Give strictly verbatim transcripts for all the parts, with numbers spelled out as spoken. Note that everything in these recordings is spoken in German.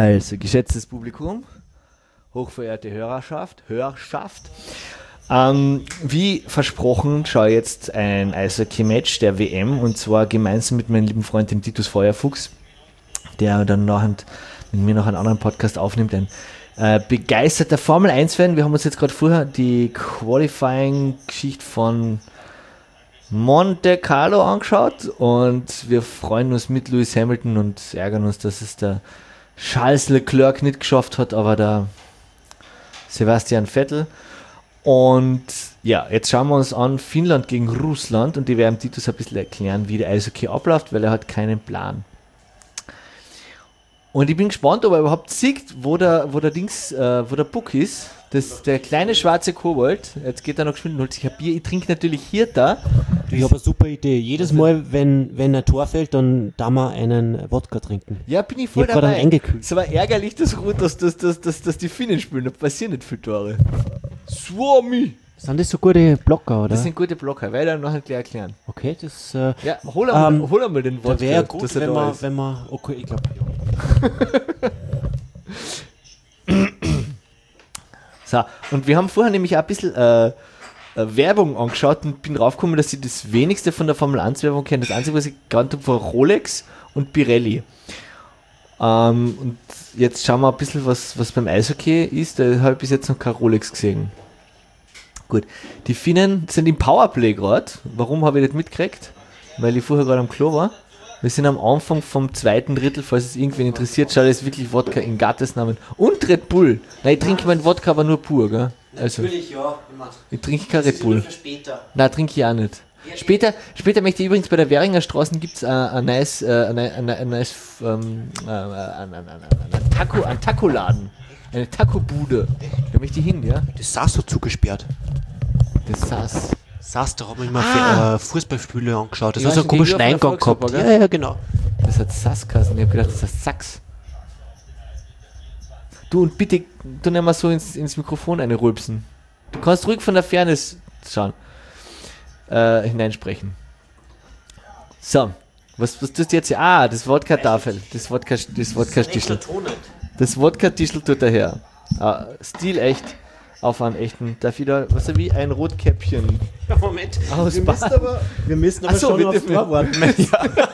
Also, geschätztes Publikum, hochverehrte Hörerschaft, Hörerschaft, ähm, wie versprochen schaue ich jetzt ein Eishockey-Match der W M und zwar gemeinsam mit meinem lieben Freund, dem Titus Feuerfuchs, der dann nachher mit mir noch einen anderen Podcast aufnimmt, ein äh, begeisterter Formel eins Fan. Wir haben uns jetzt gerade vorher die Qualifying-Geschichte von Monte Carlo angeschaut und wir freuen uns mit Lewis Hamilton und ärgern uns, dass es der Charles Leclerc nicht geschafft hat, aber der Sebastian Vettel. Und ja, jetzt schauen wir uns an Finnland gegen Russland und die werden Titus ein bisschen erklären, wie der Eishockey abläuft, weil er hat keinen Plan. Und ich bin gespannt, ob er überhaupt sieht, wo der, wo der Dings, äh, wo der Puck ist. Das, der kleine schwarze Kobold. Jetzt geht er noch geschwind und holt sich ein Bier. Ich trinke natürlich hier da. Ich habe eine super Idee. Jedes Mal, wenn, wenn ein Tor fällt, dann da wir einen Wodka trinken. Ja, bin ich voll ich dabei. Eingekühlt. Es war ärgerlich, dass, dass, dass, dass, dass, dass die Finnen spielen. Da passieren nicht viele Tore. Swami! Sind das so gute Blocker, oder? Das sind gute Blocker. Werde ich noch gleich erklären. Okay, das... Äh, ja, hol einmal, ähm, hol einmal den Wodka. Wäre gut, dass er wenn, da man, ist. wenn man... Okay, ich glaube, ja. So, und wir haben vorher nämlich auch ein bisschen äh, äh, Werbung angeschaut und bin draufgekommen, dass ich das wenigste von der Formel eins Werbung kenne. Das Einzige, was ich gekannt habe, war Rolex und Pirelli. Ähm, und jetzt schauen wir ein bisschen, was, was beim Eishockey ist. Da habe ich bis jetzt noch kein Rolex gesehen. Gut, die Finnen sind im Powerplay gerade. Warum habe ich nicht mitgekriegt? Weil ich vorher gerade am Klo war. Wir sind am Anfang vom zweiten Drittel, falls es irgendwen interessiert, schaut es wirklich Wodka in Gottes Namen. Und Red Bull. Nein, ich trinke meinen Wodka aber nur pur, gell? Also, Natürlich, ja. ich trinke kein Red Bull. Für später. Nein, trinke ich auch nicht. Später, später möchte ich übrigens bei der Währinger Straße gibt es ein nice, äh, ein, ein, ein nice ähm, äh, ein, ein, ein, ein, Taco, ein Taco-Laden. Eine Taco-Bude. Da möchte ich hin, ja? Das saß so zugesperrt. Das saß. Saß, da haben wir mal Ah. äh, Fußballspiele angeschaut. Das Ja, hat so einen schon komischen gegenüber von der Eingang gehabt. Volksoper, Ja, ja, genau. Das hat Sass-Kassen. Ich habe gedacht, das heißt Sachs. Du, und bitte, du nimm mal so ins, ins Mikrofon eine rülpsen. Du kannst ruhig von der Ferne s- schauen. Äh, hineinsprechen. So. Was, was tust du jetzt hier? Ah, das Wodka-Tafel. Das Wodka, das Wodka-Stischel. Das Wodka-Tischel tut er her. Ah, Stil echt. Auf einen echten. Darf ich da, was wie ein Rotkäppchen. Moment. Aus wir, müssen aber, wir müssen aber Ach so, schon bitte, aufs Tor warten. Ja.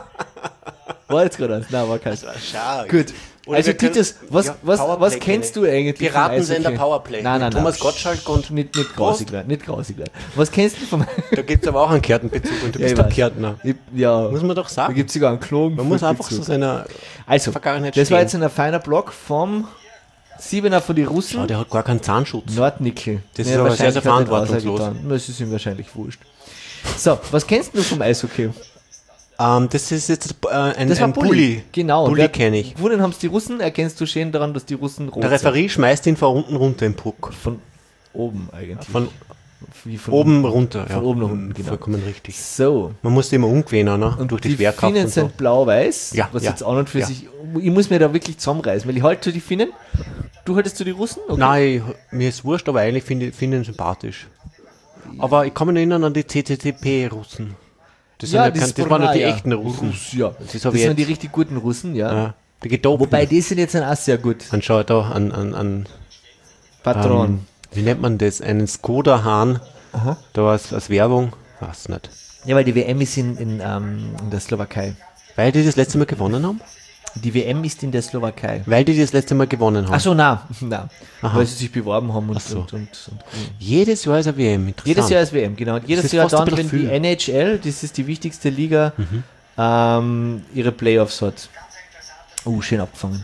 War jetzt gerade eins? Nein, war kein. Schade. Gut. Oder Also wir können- Titus, was, ja, was, Powerplay was kennst du eigentlich? vom Piratensender Eishockey? Powerplay. Nein, nein, Mit nein. Thomas Gottschalk und Nicht, nicht grausig werden, nicht grausig werden. Was kennst du vom da gibt es aber auch einen Kärtenbezug und du Ja, bist ich der weiß. Kärtner. Ich, ja, Muss man doch da sagen. gibt es sogar einen Klon. Man muss einfach so seiner Also, Vergangenheit das war stehen. jetzt ein feiner Block vom Siebener von den Russen. Oh, der hat gar keinen Zahnschutz. Nordnickel. Das ist aber sehr, sehr wahrscheinlich hat er verantwortungslos. rausgetan. Das ist ihm wahrscheinlich wurscht. So, was kennst du vom Eishockey? Ähm, das ist jetzt äh, ein, Das war ein Bulli. Bulli. Genau. Bulli Wer- kenne ich. Gewonnen haben es die Russen. Erkennst du schön daran, dass die Russen rot Der Referee schmeißt ihn von unten runter im Puck. sind. Von oben eigentlich. Von Wie von oben runter. Von oben nach unten, Mhm, genau. Vollkommen richtig. So. Man muss immer umgewähnen, ne? Und durch die, die Schwerkraft Finnen und so. sind blau-weiß, Ja, was ja, jetzt an und für ja. sich, ich muss mir da wirklich zusammenreißen, weil ich halte die Finnen, du haltest du die Russen? Okay. Nein, mir ist wurscht, aber eigentlich finde ich finde ihn sympathisch. Aber ich kann mich noch erinnern an die C C C P-Russen. Das, sind ja, die kein, das waren ja die Spornaja. echten Russen. Russ, ja. Das Das, ist das aber sind die jetzt. richtig guten Russen, ja. Ja, die gedopten. Wobei, die sind jetzt dann auch sehr gut. Anschau da an, an, an Patron. ähm, wie nennt man das? Einen Skoda-Hahn. Aha. Da war es als Werbung. Weiß nicht. Ja, weil die W M ist in, in, ähm, in der Slowakei. Weil die das letzte Mal gewonnen haben? Die W M ist in der Slowakei. Weil die das letzte Mal gewonnen haben. Achso, na, na. Aha. Weil sie sich beworben haben und, Ach so. und, und, und Jedes Jahr ist eine W M. Interessant. jedes Jahr ist W M, genau. Und jedes ist Jahr fast ein dann, wenn bisschen die viel. N H L, das ist die wichtigste Liga, Mhm. ähm, ihre Playoffs hat. Oh, schön abgefangen.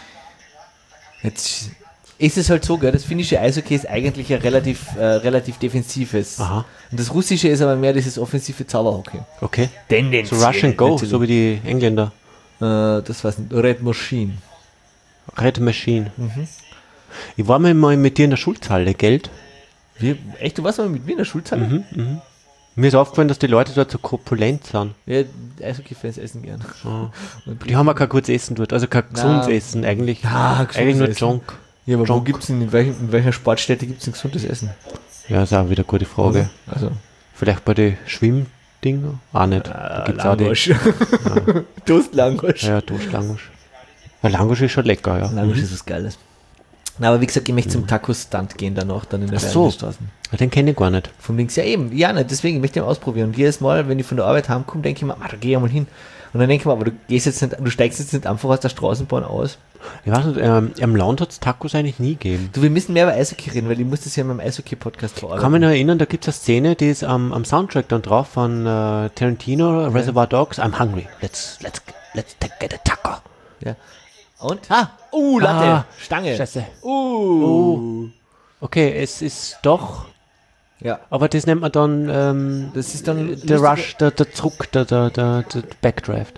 Jetzt ist es halt so, gell, das finnische Eishockey ist eigentlich ein relativ, äh, relativ defensives. Aha. Und das russische ist aber mehr dieses offensive Zauberhockey. Okay. Tendenziell. So Rush and Go, natürlich. so wie die Engländer. Äh, das weiß nicht. Red Machine. Red Machine. Mhm. Ich war mal mit dir in der Schulzhalle, Geld. Wie, echt, du warst mal mit mir in der Schulzeit? Mhm. Mir ist aufgefallen, dass die Leute dort so korpulent sind. Ja, Eishockey-Fans essen gern. Ah. Und Die haben auch kein gutes Essen dort, also kein gesundes Essen eigentlich. Ja, gesundes eigentlich nur Essen. Junk. Ja, aber wo Junk. gibt's denn, in, welchen, in welcher Sportstätte gibt es ein gesundes Essen? Ja, ist auch wieder eine gute Frage. Also, Vielleicht bei den Schwimmdinger? Auch nicht. Da äh, gibt's auch die. Langosch. Toast Langosch. Ja, Toastlangosch. Ja, Langosch ist schon lecker, ja. Langosch ist was Geiles. Na, aber wie gesagt, ich möchte zum Taco-Stand gehen danach, dann in der Ach so. Straße. Den kenne ich gar nicht. Von links, ja eben, ja, nicht, deswegen, ich möchte ihn ausprobieren. Und jedes Mal, wenn ich von der Arbeit heimkomme, denke ich mir, ah, da gehe ich mal hin. Und dann denke ich mir, aber du gehst jetzt nicht, du steigst jetzt nicht einfach aus der Straßenbahn aus. Ich weiß nicht, ähm, im Land hat es Tacos eigentlich nie gegeben. Du, wir müssen mehr über Eishockey reden, weil ich muss das ja in meinem Eishockey-Podcast Ich verarbeiten. kann mich noch erinnern, da gibt es eine Szene, die ist am, am Soundtrack dann drauf von äh, Tarantino, Reservoir Dogs, I'm hungry, let's, let's, let's get a taco. Ja. Und? Ah, uh, Latte, Ah, Stange. Scheiße. Uh. Okay, es ist doch, Ja. aber das nennt man dann ähm, Das ist dann der lustige- Rush, der, der Druck, der, der, der, der Backdraft.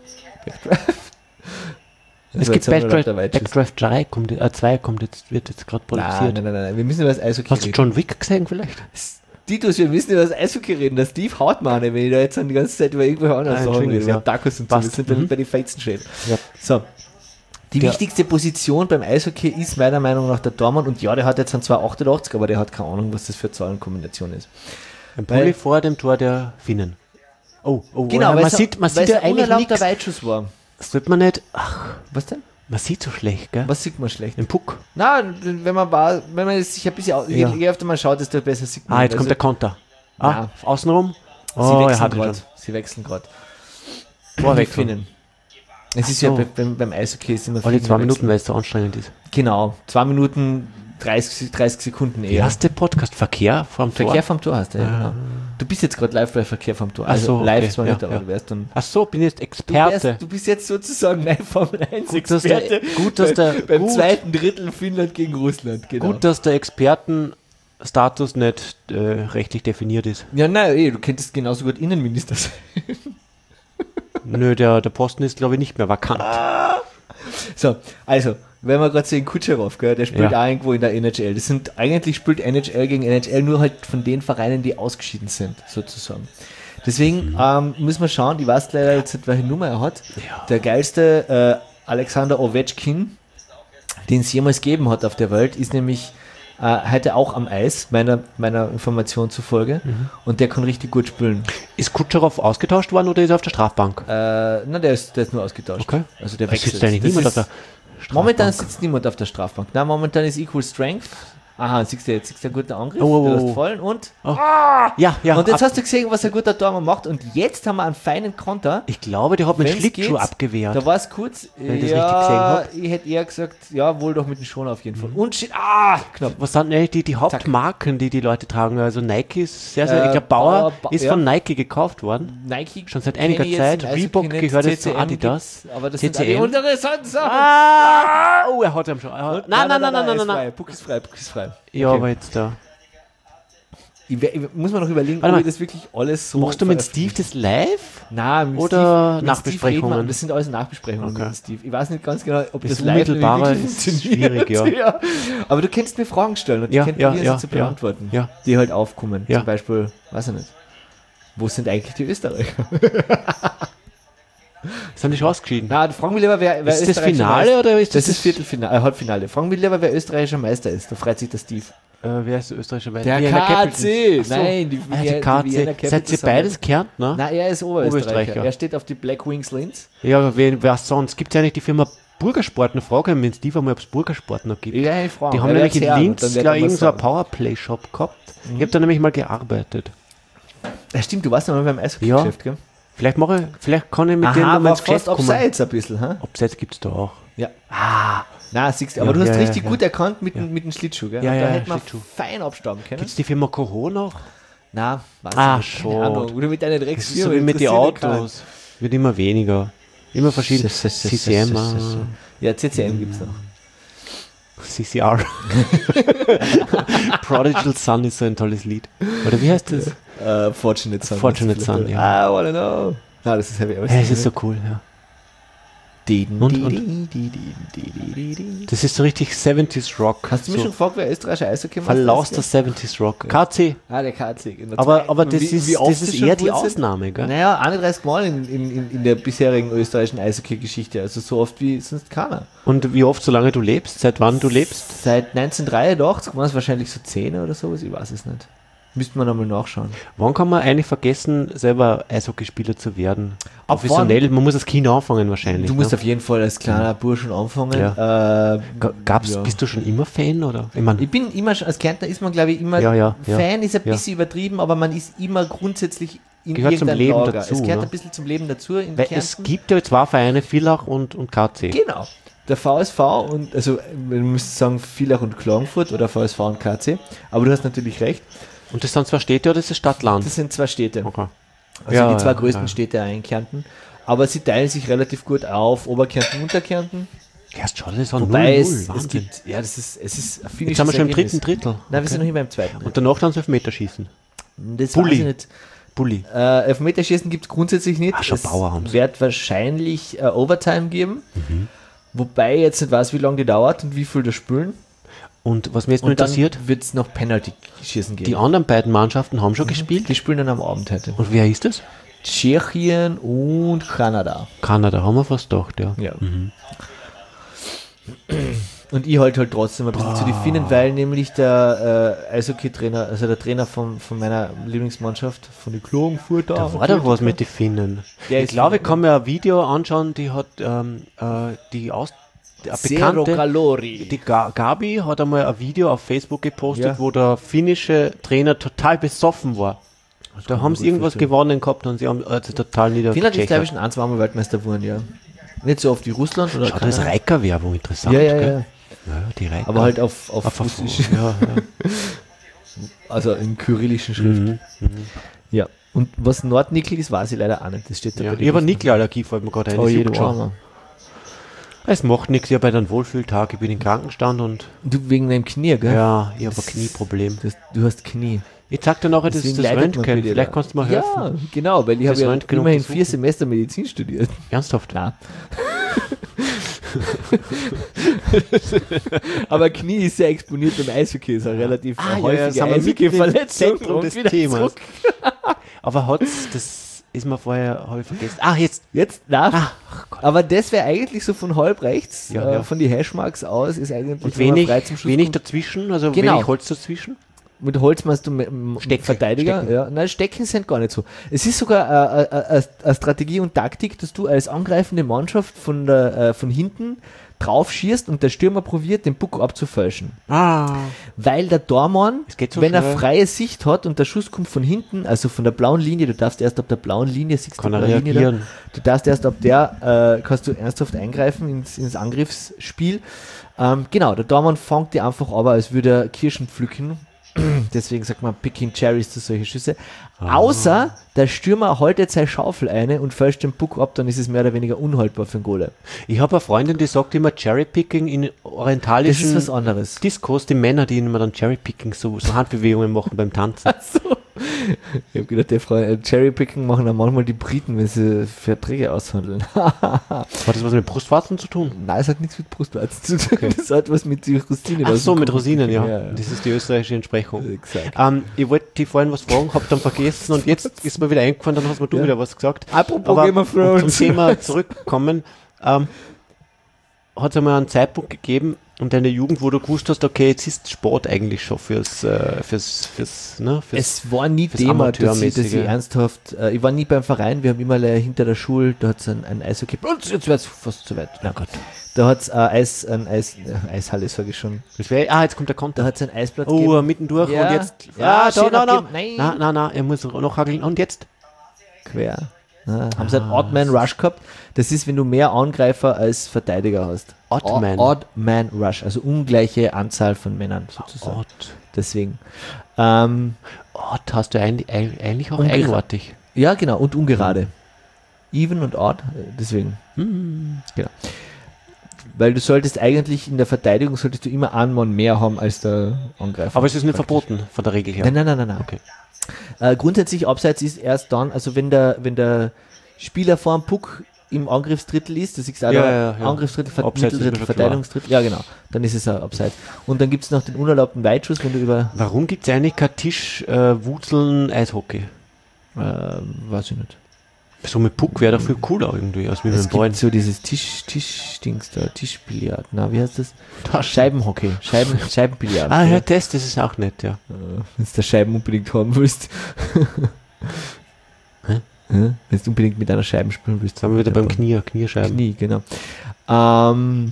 Es So, gibt jetzt haben wir Backdraft, noch dabei, tschüss. Backdraft drei, kommt, äh, zwei kommt jetzt, wird jetzt gerade Nein, produziert. nein, nein, nein, wir müssen über das Eishockey Hast du reden. John Wick gesehen vielleicht? Titus, wir müssen über das Eishockey reden. Der Steve haut mir eine, wenn ich da jetzt dann die ganze Zeit über irgendwelche anderen Ah, Sachen rede. Entschuldigung, Wir ja. haben Tacos und so, wir Passt. sind dann Mhm. bei den Feizen stehen. Ja. So. Die Ja. wichtigste Position beim Eishockey ist meiner Meinung nach der Tormann. Und ja, der hat jetzt einen zwei achtundachtzig, aber der hat keine Ahnung, was das für eine Zahlenkombination ist. Ein Weil- Pulli vor dem Tor der Finnen. Oh, oh, Genau, äh, weil man es sieht, man weil sieht es ja ein eigentlich unerlaubter nichts. Weitschuss war. Das sollte man nicht, ach, Was denn? man sieht so schlecht, gell? Was sieht man schlecht? Im Puck. Na, wenn man war, wenn man sich ein bisschen, au- je, Ja. je öfter man schaut, desto besser sieht man. Ah, jetzt kommt Also, der Konter. Ah, Ja. außenrum. Sie Oh, er wechseln hat ihn gerade. schon. Sie wechseln gerade. Vorwechseln. Finnen. Es ist so. ja bei, beim, beim Eishockey ist immer Alle viel zwei wechseln. Minuten, weil es so anstrengend ist. Genau, zwei Minuten, dreißig, dreißig Sekunden Wie eher. heißt der Podcast? Verkehr vom Tor? Verkehr vom Tor hast du, ja, genau. Du bist jetzt gerade live bei Verkehr vom Tor. Ach Also so, live okay, zwar ja, nicht, aber ja. du wärst dann. Ach so, bin jetzt Du, Experte. wärst, du bist jetzt sozusagen mein Formel eins Gut, dass der- Experte. gut, dass der- beim, beim gut. zweiten Drittel Finnland gegen Russland, genau. Gut, dass der Expertenstatus nicht äh, rechtlich definiert ist. Ja, nein, eh, du könntest genauso gut Innenminister sein. Nö, der, der Posten ist, glaube ich, nicht mehr vakant. So, also, wenn man gerade sehen, Kutscherow, gell, der spielt Ja. auch irgendwo in der N H L. Das sind, eigentlich spielt N H L gegen N H L nur halt von den Vereinen, die ausgeschieden sind, sozusagen. Deswegen Mhm. ähm, müssen wir schauen, ich weiß leider jetzt nicht, welche Nummer er hat. Ja. Der geilste äh, Alexander Ovechkin, den es jemals gegeben hat auf der Welt, ist nämlich äh, heute auch am Eis, meiner, meiner Information zufolge. Mhm. Und der kann richtig gut spielen. Ist Kutscherow ausgetauscht worden oder ist er auf der Strafbank? Äh, na, der ist, der ist nur ausgetauscht. Okay. Also der Es wechselt. sitzt eigentlich Das niemand ist- auf der Strafbank. Momentan sitzt niemand auf der Strafbank. Na, momentan ist Equal Strength. Aha, siehst du jetzt, siehst du einen guten Angriff, Oh, oh, du oh. hast fallen und, Ja, ja. und jetzt ab, hast du gesehen, was ein guter Tormann macht und jetzt haben wir einen feinen Konter. ich glaube, der hat mit Wenn's Schlittschuh geht, abgewehrt. Da war es kurz, Wenn ich das ja, richtig gesehen hab. ich hätte eher gesagt, ja, wohl doch mit dem Schoner auf jeden Fall. Und shit, ah, knapp. Was sind eigentlich die, die Hauptmarken, die die Leute tragen? Also Nike ist sehr, sehr, Äh, ich glaube Bauer, Bauer, Ba- ist ja. von Nike gekauft worden. Nike Schon seit kenn einiger ich jetzt Zeit. im Eishockey Reebok nicht, gehört jetzt zu C C M Adidas. gibt's, aber das C sind C M. alle interessanten Sachen. Ah! Oh, er hat ihn schon. Ah, Und- Nein, nein, nein, nein, nein, ist nein, frei. nein. Puck ist frei, Puck ist frei. Ja, Okay. aber jetzt da. Ich, we- ich, muss man noch überlegen, Warte ob mal. ich das wirklich alles so. Machst du mit veröffentliche. Steve das live? Nein, mit Oder Steve, mit Nachbesprechungen? Steve reden wir- das sind alles Nachbesprechungen Okay. mit Steve. Ich weiß nicht ganz genau, ob Das das, live nämlich Unmittelbare wirklich ist funktioniert. schwierig, ja. Aber du kannst mir Fragen stellen und Ja, ich kann ja, probieren, ja, sie zu ja. beantworten, Ja. die halt aufkommen. Ja. Zum Beispiel, weiß ich nicht, wo sind eigentlich die Österreicher? Sind die schon ausgeschieden? Na, fragen wir lieber, wer, wer Ist das österreichischer Finale Meister- oder ist das das ist Viertelfinale, äh, Halbfinale. Fragen wir lieber, wer österreichischer Meister ist. Da freut sich der Steve. Äh, wer ist der österreichische Meister? Der Vienna K C. Capitals. Ach so. Nein, die, Ah, die, die die K Vienna C. Capitals Seid ihr haben- beides Kärntner? Na, er ist Oberösterreicher. Oberösterreicher. Er steht auf die Black Wings Linz. Ja, wen, wer sonst? Gibt es ja nicht die Firma Burgersport? Eine Frage, wenn es die einmal, ob es Burgersport noch gibt. Ja, ich frage. Die haben Er nämlich in wird's hören Linz, und dann wird glaube er ich, was irgend so einen sagen. Powerplay-Shop gehabt. Ich habe da nämlich mal gearbeitet. Ja, stimmt, du warst ja mal beim Eishockey-Geschäft, gell? Vielleicht mache ich, vielleicht kann ich mit denen Aha, mal war ins Geschäft fast kommen. abseits ein bisschen, hä? Abseits gibt es da auch. Ja. Ah, na, siehst du, aber Ja, du hast ja, richtig ja, gut ja. erkannt mit, dem- mit dem Schlittschuh, gell? Ja, Und ja, da ja, hätte man Schlittschuh. fein abstauben können. Gibt es die Firma Coho noch? Na, weiß Ah, ich nicht, schon. keine Ahnung. Oder mit einer Das ist Drecksfirma. so wie mit den interessiert mich Autos. Wird immer weniger. Immer verschieden. keinen. C C M, ah, keinen. Ja, C C M gibt es noch. C C R. Prodigal Son ist so ein tolles Lied. Oder wie heißt das? Äh, Fortunate Son. Fortunate Son, ja. I wanna know. Na, das ist Heavy. Ja, es ist so cool, ja. Und, Und- Das ist so richtig siebziger Rock. Hast du mich so schon gefragt, wer österreichischer Eishockey verlauster siebziger Rock. K C. Ah, der K C. In der Aber, zwei- aber das wie- ist, wie oft das ist sie schon eher die gut sind? Ausnahme, gell? Naja, einunddreißig Mal in, in, in, in der bisherigen österreichischen Eishockey-Geschichte. Also so oft wie sonst keiner. Und wie oft, solange du lebst? Seit wann du lebst? Seit neunzehnhundertdreiundachtzig waren es wahrscheinlich so zehn oder sowas, ich weiß es nicht. Müsste man einmal nachschauen. Wann kann man eigentlich vergessen, selber Eishockeyspieler zu werden? Ab Professionell, man muss als Kind anfangen wahrscheinlich. Du musst ne? auf jeden Fall als kleiner Burschen anfangen. Ja. Äh, Ga- Gab's, ja. Bist du schon immer Fan? Oder? Ich mein, Ich bin immer schon, als Kärntner ist man, glaube ich, immer Ja, ja, ja. Fan, ist ein Ja. bisschen übertrieben, aber man ist immer grundsätzlich in Gehört zum irgendeinem Leben Lager. dazu, Es gehört ne? ein bisschen zum Leben dazu in weil Kärnten. es gibt ja zwei Vereine, Villach und, und K C. Genau. Der V S V und, also, wir müssen sagen, Villach und Klagenfurt oder V S V und K C. Aber du hast natürlich recht. Und das sind zwei Städte oder ist das Stadt-Land? Das sind zwei Städte. Okay. Also Ja, die zwei ja, größten ja. Städte in Kärnten. Aber sie teilen sich relativ gut auf, Oberkärnten, Unterkärnten. Erst schon, das waren Wobei null null, es, es Wahnsinn. gibt, ja, das ist, es ist ein Jetzt finnisches sind wir schon im Ergebnis. dritten Drittel. Nein, wir Okay. sind noch immer im zweiten Drittel. Und danach dann so Elfmeterschießen. Das Bulli. weiß ich nicht. Bulli. Äh, Elfmeterschießen gibt es grundsätzlich nicht. Ah, schon es Bauer haben's. wird wahrscheinlich äh, Overtime geben. Wobei ich jetzt nicht weiß, wie lange die dauert und wie viel das spülen. Und was mich jetzt noch Und dann interessiert, wird es noch Penalty-Schießen geben. die anderen beiden Mannschaften haben schon gespielt. Die spielen dann am Abend heute. Und wer ist das? Tschechien und Kanada. Kanada, haben wir fast gedacht, ja. Ja. Und ich halte halt trotzdem ein bisschen zu die Finnen, weil nämlich der äh, Eishockey-Trainer, also der Trainer von, von meiner Lieblingsmannschaft, von den Klagenfurter. Da war doch was mit den Finnen. Der ich ist glaube, ich Finne. kann mir ein Video anschauen, die hat ähm, äh, die aus eine Zero bekannte, Kalori. die Ga Gabi hat einmal ein Video auf Facebook gepostet, Ja. wo der finnische Trainer total besoffen war. Da kann haben man sie gut irgendwas vorstellen. gewonnen gehabt und sie haben also total Finnland ist, glaube ich, niedergecheckt. schon ein, zwei Mal Weltmeister geworden, ja. Nicht so oft wie Russland oder Schau, das ist Kanada. Reiker-Werbung, interessant. Ja, ja, gell? ja. Ja, die Reiker. Aber halt auf, auf, auf, auf, Russisch, ja, ja. also in kyrillischen Schrift. Mhm. Ja. Und was Nordnickel ist, weiß ich leider auch nicht. Das steht da Ja, bei den ich habe Listen. Nickelallergie, fällt mir gerade ein. Oh, das je, juckt du schon. Armer. Es macht nichts, ich habe einen Wohlfühltag, ich bin im Krankenstand und Du wegen deinem Knie, gell? ja, ich habe ein Das- Knieproblem. Das, du hast Knie. Ich zeig dir nachher das, Deswegen das leidet man Röntgen, bei dir vielleicht da. kannst du mir helfen. Ja, genau, weil ich habe Das ja Röntgen immerhin untersuchen. vier Semester Medizin studiert. Ernsthaft? Nein. Aber Knie ist sehr exponiert beim Eishockey, ist eine relativ Ah, ja, ja, häufige sind wir mitten im Eishockey-Verletzung. Zentrum Und des wieder Themas. zurück. Aber hat's, das ist mir vorher, habe ich vergessen. Ah, jetzt. Jetzt, na, Ach Gott. aber das wäre eigentlich so von halb rechts, Ja, äh, ja. von die Hashmarks aus, ist eigentlich Und wenn man wenig, frei zum Schuss wenig kommt. dazwischen, also Genau. wenig Holz dazwischen. Mit Holz meinst du m- m- Stecken, Verteidiger? Stecken. Ja. Nein, Stecken sind gar nicht so. Es ist sogar äh, äh, äh, eine Strategie und Taktik, dass du als angreifende Mannschaft von, der, äh, von hinten drauf schießt und der Stürmer probiert, den Puck abzufälschen. Ah. Weil der Tormann, Es geht so wenn er schnell. freie Sicht hat und der Schuss kommt von hinten, also von der blauen Linie, du darfst erst ab der blauen Linie, siehst Kann du er die blaue Linie reagieren. da, du darfst erst ab der, äh, kannst du ernsthaft eingreifen ins, ins Angriffsspiel. Ähm, genau, der Tormann fängt die einfach aber, als würde er Kirschen pflücken. Deswegen sagt man Picking Cherries zu solche Schüsse. Ah. Außer der Stürmer haltet seine Schaufel eine und fälscht den Puck ab, dann ist es mehr oder weniger unhaltbar für den Goalie. Ich habe eine Freundin, die sagt immer Cherrypicking in Das orientalischen ist was anderes. Discos, die Männer, die immer dann Cherrypicking, so, so Handbewegungen machen beim Tanzen. So. Ich habe gedacht, der Frau, äh, Cherrypicking machen dann manchmal die Briten, wenn sie Verträge aushandeln. Hat das was mit Brustwarzen zu tun? Nein, es hat nichts mit Brustwarzen zu tun. Das hat was mit den Rosinen. Ach aus so, dem mit Kuchen. Rosinen, ja. ja, ja. Das ist die österreichische Entsprechung. Exakt. Ähm, ich wollte dich vorhin was fragen, habe dann vergessen und jetzt ist mir wieder eingefallen, dann hast mir du Ja. wieder was gesagt. Apropos Aber Game of um zum Thrones. Thema zurückkommen, ähm, hat es einmal einen Zeitpunkt gegeben in deiner Jugend, wo du gewusst hast, okay, jetzt ist Sport eigentlich schon fürs, äh, fürs, fürs, ne, fürs Es war nie fürs Thema, dass ich, dass ich Amateurmäßige. ernsthaft, äh, ich war nie beim Verein, wir haben immer le- hinter der Schule, da hat es ein, ein Eishockey, und jetzt wird es fast zu weit. Na Gott. Da hat es Eis, ein Eis, äh, Eishalle, sage ich schon. Das wär, ah, jetzt kommt der Da Konter. hat es ein Eisplatz Oh, gegeben. mittendurch Ja. und jetzt. Ja, ah, da, schön na, na, abgeben. Nein. na, na, na, er muss noch hageln. Und jetzt? Quer. Ja, haben sie einen Ah, Odd-Man-Rush gehabt. Das ist, wenn du mehr Angreifer als Verteidiger hast. Odd-Man. Odd-Man-Rush, also ungleiche Anzahl von Männern sozusagen. Odd. Deswegen. Ähm, Odd hast du eigentlich, eigentlich auch Ungera- eigenartig. ja, genau, und ungerade. Even und odd, äh, deswegen. Hm. Genau. Weil du solltest eigentlich in der Verteidigung solltest du immer einen Mann mehr haben als der Angreifer. Aber es ist nicht Praktisch. verboten von der Regel her. Nein, nein, nein, nein. nein. Okay. Äh, grundsätzlich abseits ist erst dann, also wenn der, wenn der Spieler vor dem Puck im Angriffsdrittel ist, das ist auch Ja, der ja, ja. Angriffsdrittel, Ver Abseits ist mir Mitteldrittel, schon klar. Verteidigungsdrittel, ja genau, dann ist es ein Abseits. Und dann gibt es noch den unerlaubten Weitschuss, wenn du über, Warum gibt es eigentlich kein Tisch, äh, Wurzeln, Eishockey? äh, weiß ich nicht. So mit Puck wäre doch viel cooler irgendwie, als wie mit Es dem Ball. gibt so dieses Tisch, Tischdings da, Tischbillard. Na, wie heißt das? Scheibenhockey, Scheiben, Scheibenbillard. Ah, ja, das, das ist auch nett, ja. Wenn du Scheiben unbedingt haben willst. Hä? Wenn du unbedingt mit einer Scheibe spielen willst. Jetzt sind wir wieder beim Knie, Kniescheiben. Knie, genau. Ähm,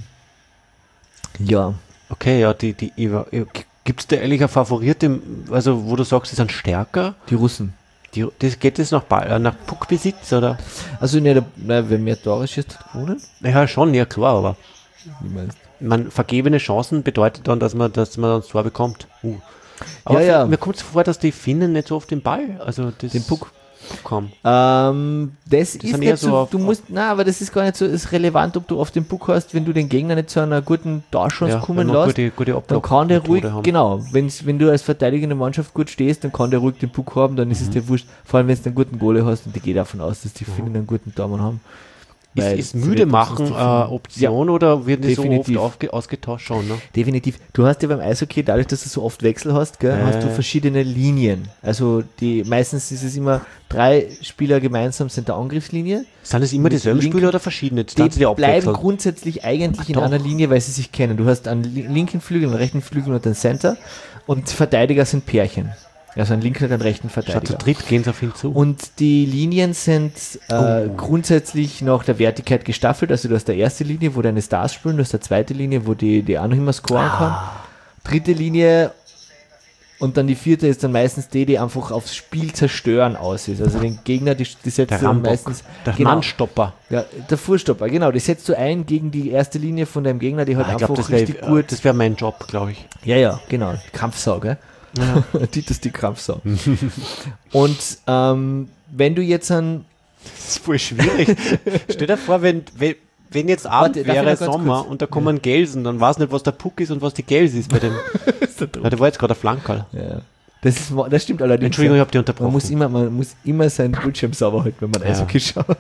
ja. Okay, ja, die, die, gibt es da ehrlich ein Favorit, im- also wo du sagst, die sind stärker? Die Russen. Die, das, geht das nach, Ball, äh, nach Puckbesitz, oder? Also, ne, na, wer mehr Tore schießt, hat gewonnen. Ja, schon, ja klar, aber Wie meinst man, vergebene Chancen bedeutet dann, dass man, dass man das Tor bekommt. Uh. Aber Ja, ja. mir kommt es vor, dass die Finnen nicht so oft den Ball, also das Den Puck. Puck haben. Ähm, das, sind ist eher nicht so so, auf- du musst, na, aber das ist gar nicht so ist relevant, ob du auf den Puck hast, wenn du den Gegner nicht zu einer guten Torchance Ja, kommen wenn wir lässt, gute, gute dann kann der ruhig, Ablockmethode haben. genau, wenn's, wenn du als verteidigende Mannschaft gut stehst, dann kann der ruhig den Puck haben, dann ist Mhm. es dir wurscht, vor allem wenn du einen guten Goalie hast und ich gehe davon aus, dass die Finnen einen guten Tormann haben. Weil Ist, ist sie müde wird machen sonst die äh, Finnen- Option oder werden die so oft definitiv. aufge, ausgetauscht schon? Ne? Definitiv. Du hast ja beim Eishockey, dadurch, dass du so oft Wechsel hast, gell, Äh. hast du verschiedene Linien. Also die meistens ist es immer drei Spieler gemeinsam sind der Angriffslinie. Sind das immer Mit dieselben linken- Spieler oder verschiedene? Die Dann sie bleiben abwechseln? grundsätzlich eigentlich in doch. einer Linie, weil sie sich kennen. Du hast einen li- linken Flügel, einen rechten Flügel und einen Center und Verteidiger sind Pärchen. Also einen linken und einen rechten Statt zu Verteidiger. dritt gehen sie auf ihn zu. Und die Linien sind äh, Oh. grundsätzlich nach der Wertigkeit gestaffelt. Also du hast die erste Linie, wo deine Stars spielen, du hast die zweite Linie, wo die, die auch noch immer scoren kann. Dritte Linie und dann die vierte ist dann meistens die, die einfach aufs Spiel zerstören aus ist. Also den Gegner, die, die setzt der du dann Rambock, meistens... der genau, Mannstopper. ja, der Vorstopper, genau. Die setzt du ein gegen die erste Linie von deinem Gegner, die halt Ah, ich einfach glaube, das wäre richtig gut... das wär mein Job, glaube ich. Ja, ja, genau. Kampfsau, gell? Titus die Kampfsau. Und ähm, wenn du jetzt an... Das ist voll schwierig. Stell dir vor, wenn, wenn, wenn jetzt Abend Warte, darf ich wäre, noch ganz Sommer, kurz? und da kommen Gelsen, dann weiß nicht, was der Puck ist und was die Gels ist bei dem. Ja, der war jetzt gerade ein Flankerl. Ja. Das, ist, das stimmt allerdings. Entschuldigung, ich habe dich Man unterbrochen. muss, immer, man muss immer seinen Bildschirm sauber halten, wenn man Ja. Eishockey schaut.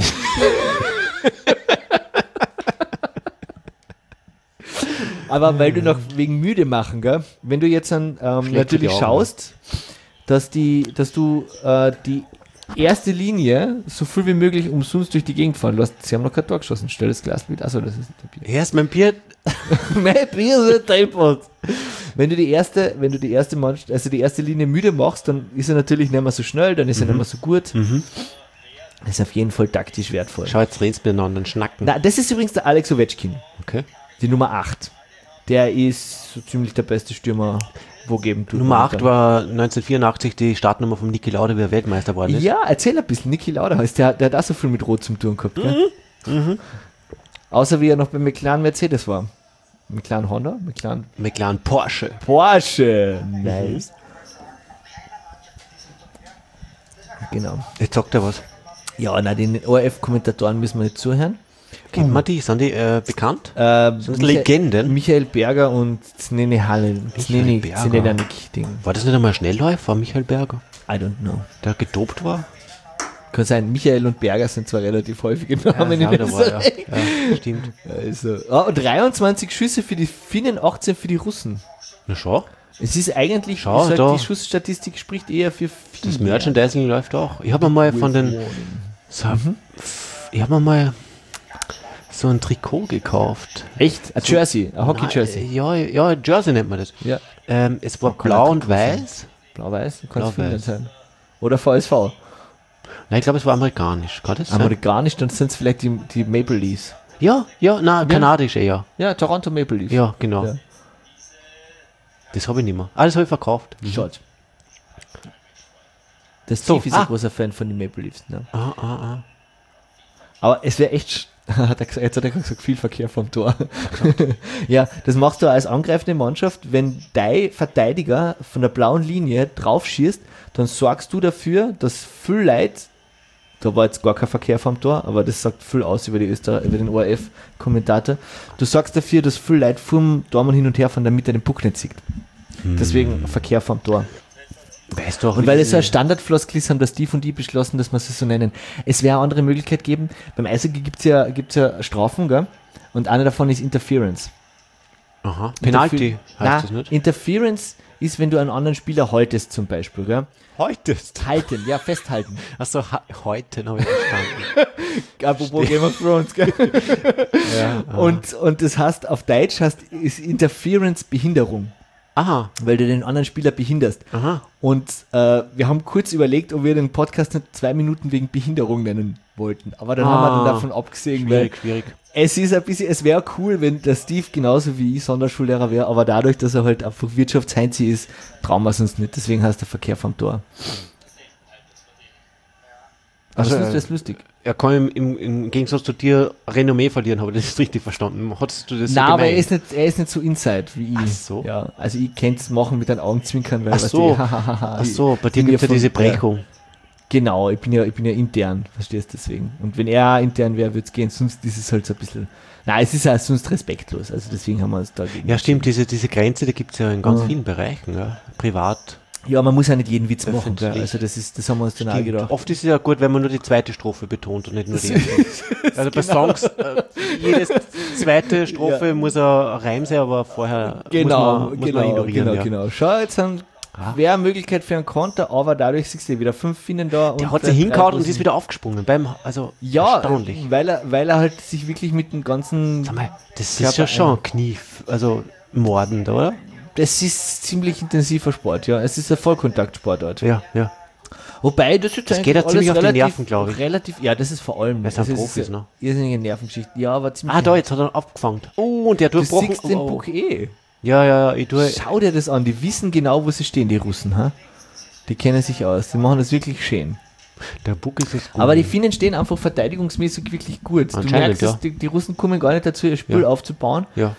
Aber weil du noch wegen müde machen, gell? Wenn du jetzt dann ähm, Schlägt natürlich für die Augen, schaust, dass, die, dass du äh, die erste Linie so viel wie möglich umsonst durch die Gegend fahren lässt. Sie haben noch kein Tor geschossen. Stell das Glas mit. Achso, das ist ein Bier. Erst mein Bier. Mein Bier ist deppert. Wenn du die erste, wenn du die erste Mannschaft, also die erste Linie müde machst, dann ist er natürlich nicht mehr so schnell, dann ist er nicht mehr so gut. Mhm. Das ist auf jeden Fall taktisch wertvoll. Schau, jetzt redest du miteinander und schnacken. Na, das ist übrigens der Alex Ovechkin, Okay. die Nummer acht. Der ist so ziemlich der beste Stürmer, wo geben tut. Nummer acht war neunzehnhundertvierundachtzig die Startnummer vom Niki Lauda, wie er Weltmeister geworden ist. Ja, erzähl ein bisschen. Niki Lauda heißt, der, der hat auch so viel mit Rot zum tun gehabt. Gell? Mhm. Außer wie er noch beim McLaren Mercedes war. McLaren Honda? McLaren McLaren Porsche. Porsche. Nice. Genau. Jetzt sagt er was. Ja, na, den O R F-Kommentatoren müssen wir nicht zuhören. Kennt man die? Sind die äh, bekannt? Äh, Sind das Legenden? Michael Berger und Znene Halle. Znene Berger. Znene Ding. War das nicht einmal ein Schnellläufer, Michael Berger, I don't know. der gedopt war? Kann sein, Michael und Berger sind zwar relativ häufige Namen ja, in der war, ja. Österreich. ja, stimmt. Also, ah, und dreiundzwanzig Schüsse für die Finnen, achtzehn für die Russen. Na schau, Es ist eigentlich, Schau, ich sag, da. die Schussstatistik spricht eher für das Finnen. Merchandising läuft auch. Ich habe mir mal von den, so, ich habe mir mal so ein Trikot gekauft. Echt? Ein Jersey, ein Hockey-Jersey. Ja, ja, Jersey nennt man das. Ja. Ähm, es war kann blau ein und Trikot sein. weiß. Blau-Weiß, kann es Blau-Weiß. Finnland sein. Oder V S V. Nein, ich glaube, es war amerikanisch. Kann das sein? Amerikanisch, dann sind es vielleicht die, die Maple Leafs. Ja, ja, na, kanadisch eher. Ja, Toronto Maple Leafs. Ja, genau. Ja. Das habe ich nicht mehr. Ah, das habe ich verkauft. Schaut. Das So, Steve ist ah. ein großer Fan von den Maple Leafs. Ne? Ah, ah, ah. Aber es wäre echt, sch- hat er gesagt, jetzt hat er gesagt, viel Verkehr vom Tor. Ja, das machst du als angreifende Mannschaft, wenn dein Verteidiger von der blauen Linie drauf schießt, dann sorgst du dafür, dass viel Leute, da war jetzt gar kein Verkehr vom Tor, aber das sagt viel aus über, die Öster über den O R F-Kommentator, du sorgst dafür, dass viel Leute vom Tormann hin und her von damit er den Puck nicht sieht. Deswegen Verkehr vom Tor. Weißt du auch, Und wie weil es so diese- ein Standardfloskel ist, haben das die von die beschlossen, dass man sie so nennen. Es wäre eine andere Möglichkeit geben. Beim Eishockey gibt es ja, gibt's ja Strafen, gell? Und eine davon ist Interference. Aha. Penalty Interfe- heißt Na, das nicht? Interference ist, wenn du einen anderen Spieler haltest zum Beispiel. Gell? Haltest? Halten, ja, festhalten. Achso, ha- heute habe ich verstanden. Apropos Game of Thrones, gell? Ja, Und, und das heißt, auf Deutsch heißt, ist Interference Behinderung, aha, weil du den anderen Spieler behinderst. aha. Und äh, wir haben kurz überlegt, ob wir den Podcast nicht zwei Minuten wegen Behinderung nennen wollten. Aber dann Ah, haben wir dann davon abgesehen, weil Schwierig, schwierig. es ist ein bisschen, es wäre cool, wenn der Steve genauso wie ich Sonderschullehrer wäre, aber dadurch, dass er halt einfach Wirtschaftsheinzi ist, trauen wir es uns nicht. Deswegen heißt der Verkehr vom Tor. Also, Also, das äh, ist lustig. Er kann im, im, im Gegensatz zu dir Renommee verlieren, habe ich das richtig verstanden? Hattest du das so Nein, aber er gemeint? ist, nicht, er ist nicht so inside wie ich. Ach so. Ja, also ich kann es machen mit den Augenzwinkern, weil Ach weißt so. du, hahaha, Ach so, bei ich dir bin gibt es ja von- diese Prägung. Genau, ich bin ja, ich bin ja intern, verstehst du deswegen. Und wenn er intern wäre, würde es gehen, sonst ist es halt so ein bisschen, nein, es ist ja sonst respektlos, also deswegen haben wir uns dagegen. Ja, stimmt, diese, diese Grenze, die gibt es ja in ganz Ja. vielen Bereichen. Ja. Privat. Ja, man muss ja nicht jeden Witz machen, gell? Öffentlich. Also das ist, das haben wir uns dann auch Stimmt. gedacht. Oft ist es ja gut, wenn man nur die zweite Strophe betont und nicht nur die erste. Also bei Songs, äh, jede zweite Strophe Ja. muss ein Reim sein, aber vorher Genau, muss man, muss genau, man ignorieren. genau, ja. genau. Schau, jetzt haben Ah. wäre eine Möglichkeit für einen Konter, aber dadurch siehst du wieder fünf Finnen da. Der und hat drei- sich hingehauen drei und ist Bussen. wieder aufgesprungen. Beim, also Ja, erstaunlich. weil er, weil er halt sich wirklich mit dem ganzen, Sag mal, das Körper ist ja schon ein Knief, also mordend, oder? das ist ziemlich intensiver Sport, ja. Es ist ein Vollkontaktsportart. Ja, ja. Wobei, das ist Das eigentlich geht ja alles ziemlich auf die relativ- Nerven, glaub ich. Relativ, ja, das ist vor allem. Das sind ist Profis, eine ne? Irrsinnige Nervengeschichte. Ja, aber ziemlich. Ah, da, jetzt hat er abgefangen. Oh, und der du durchbrochen. siehst den oh, oh. Puck eh. Ja, ja, ja, ich tue. Schau dir das an, die wissen genau, wo sie stehen, die Russen, ha? Die kennen sich aus, die machen das wirklich schön. Der Buck ist es gut. Aber die Finnen stehen einfach verteidigungsmäßig wirklich gut. Du Anscheinend, merkst, dass ja. die, die Russen kommen gar nicht dazu, ihr Spiel Ja. aufzubauen. Ja.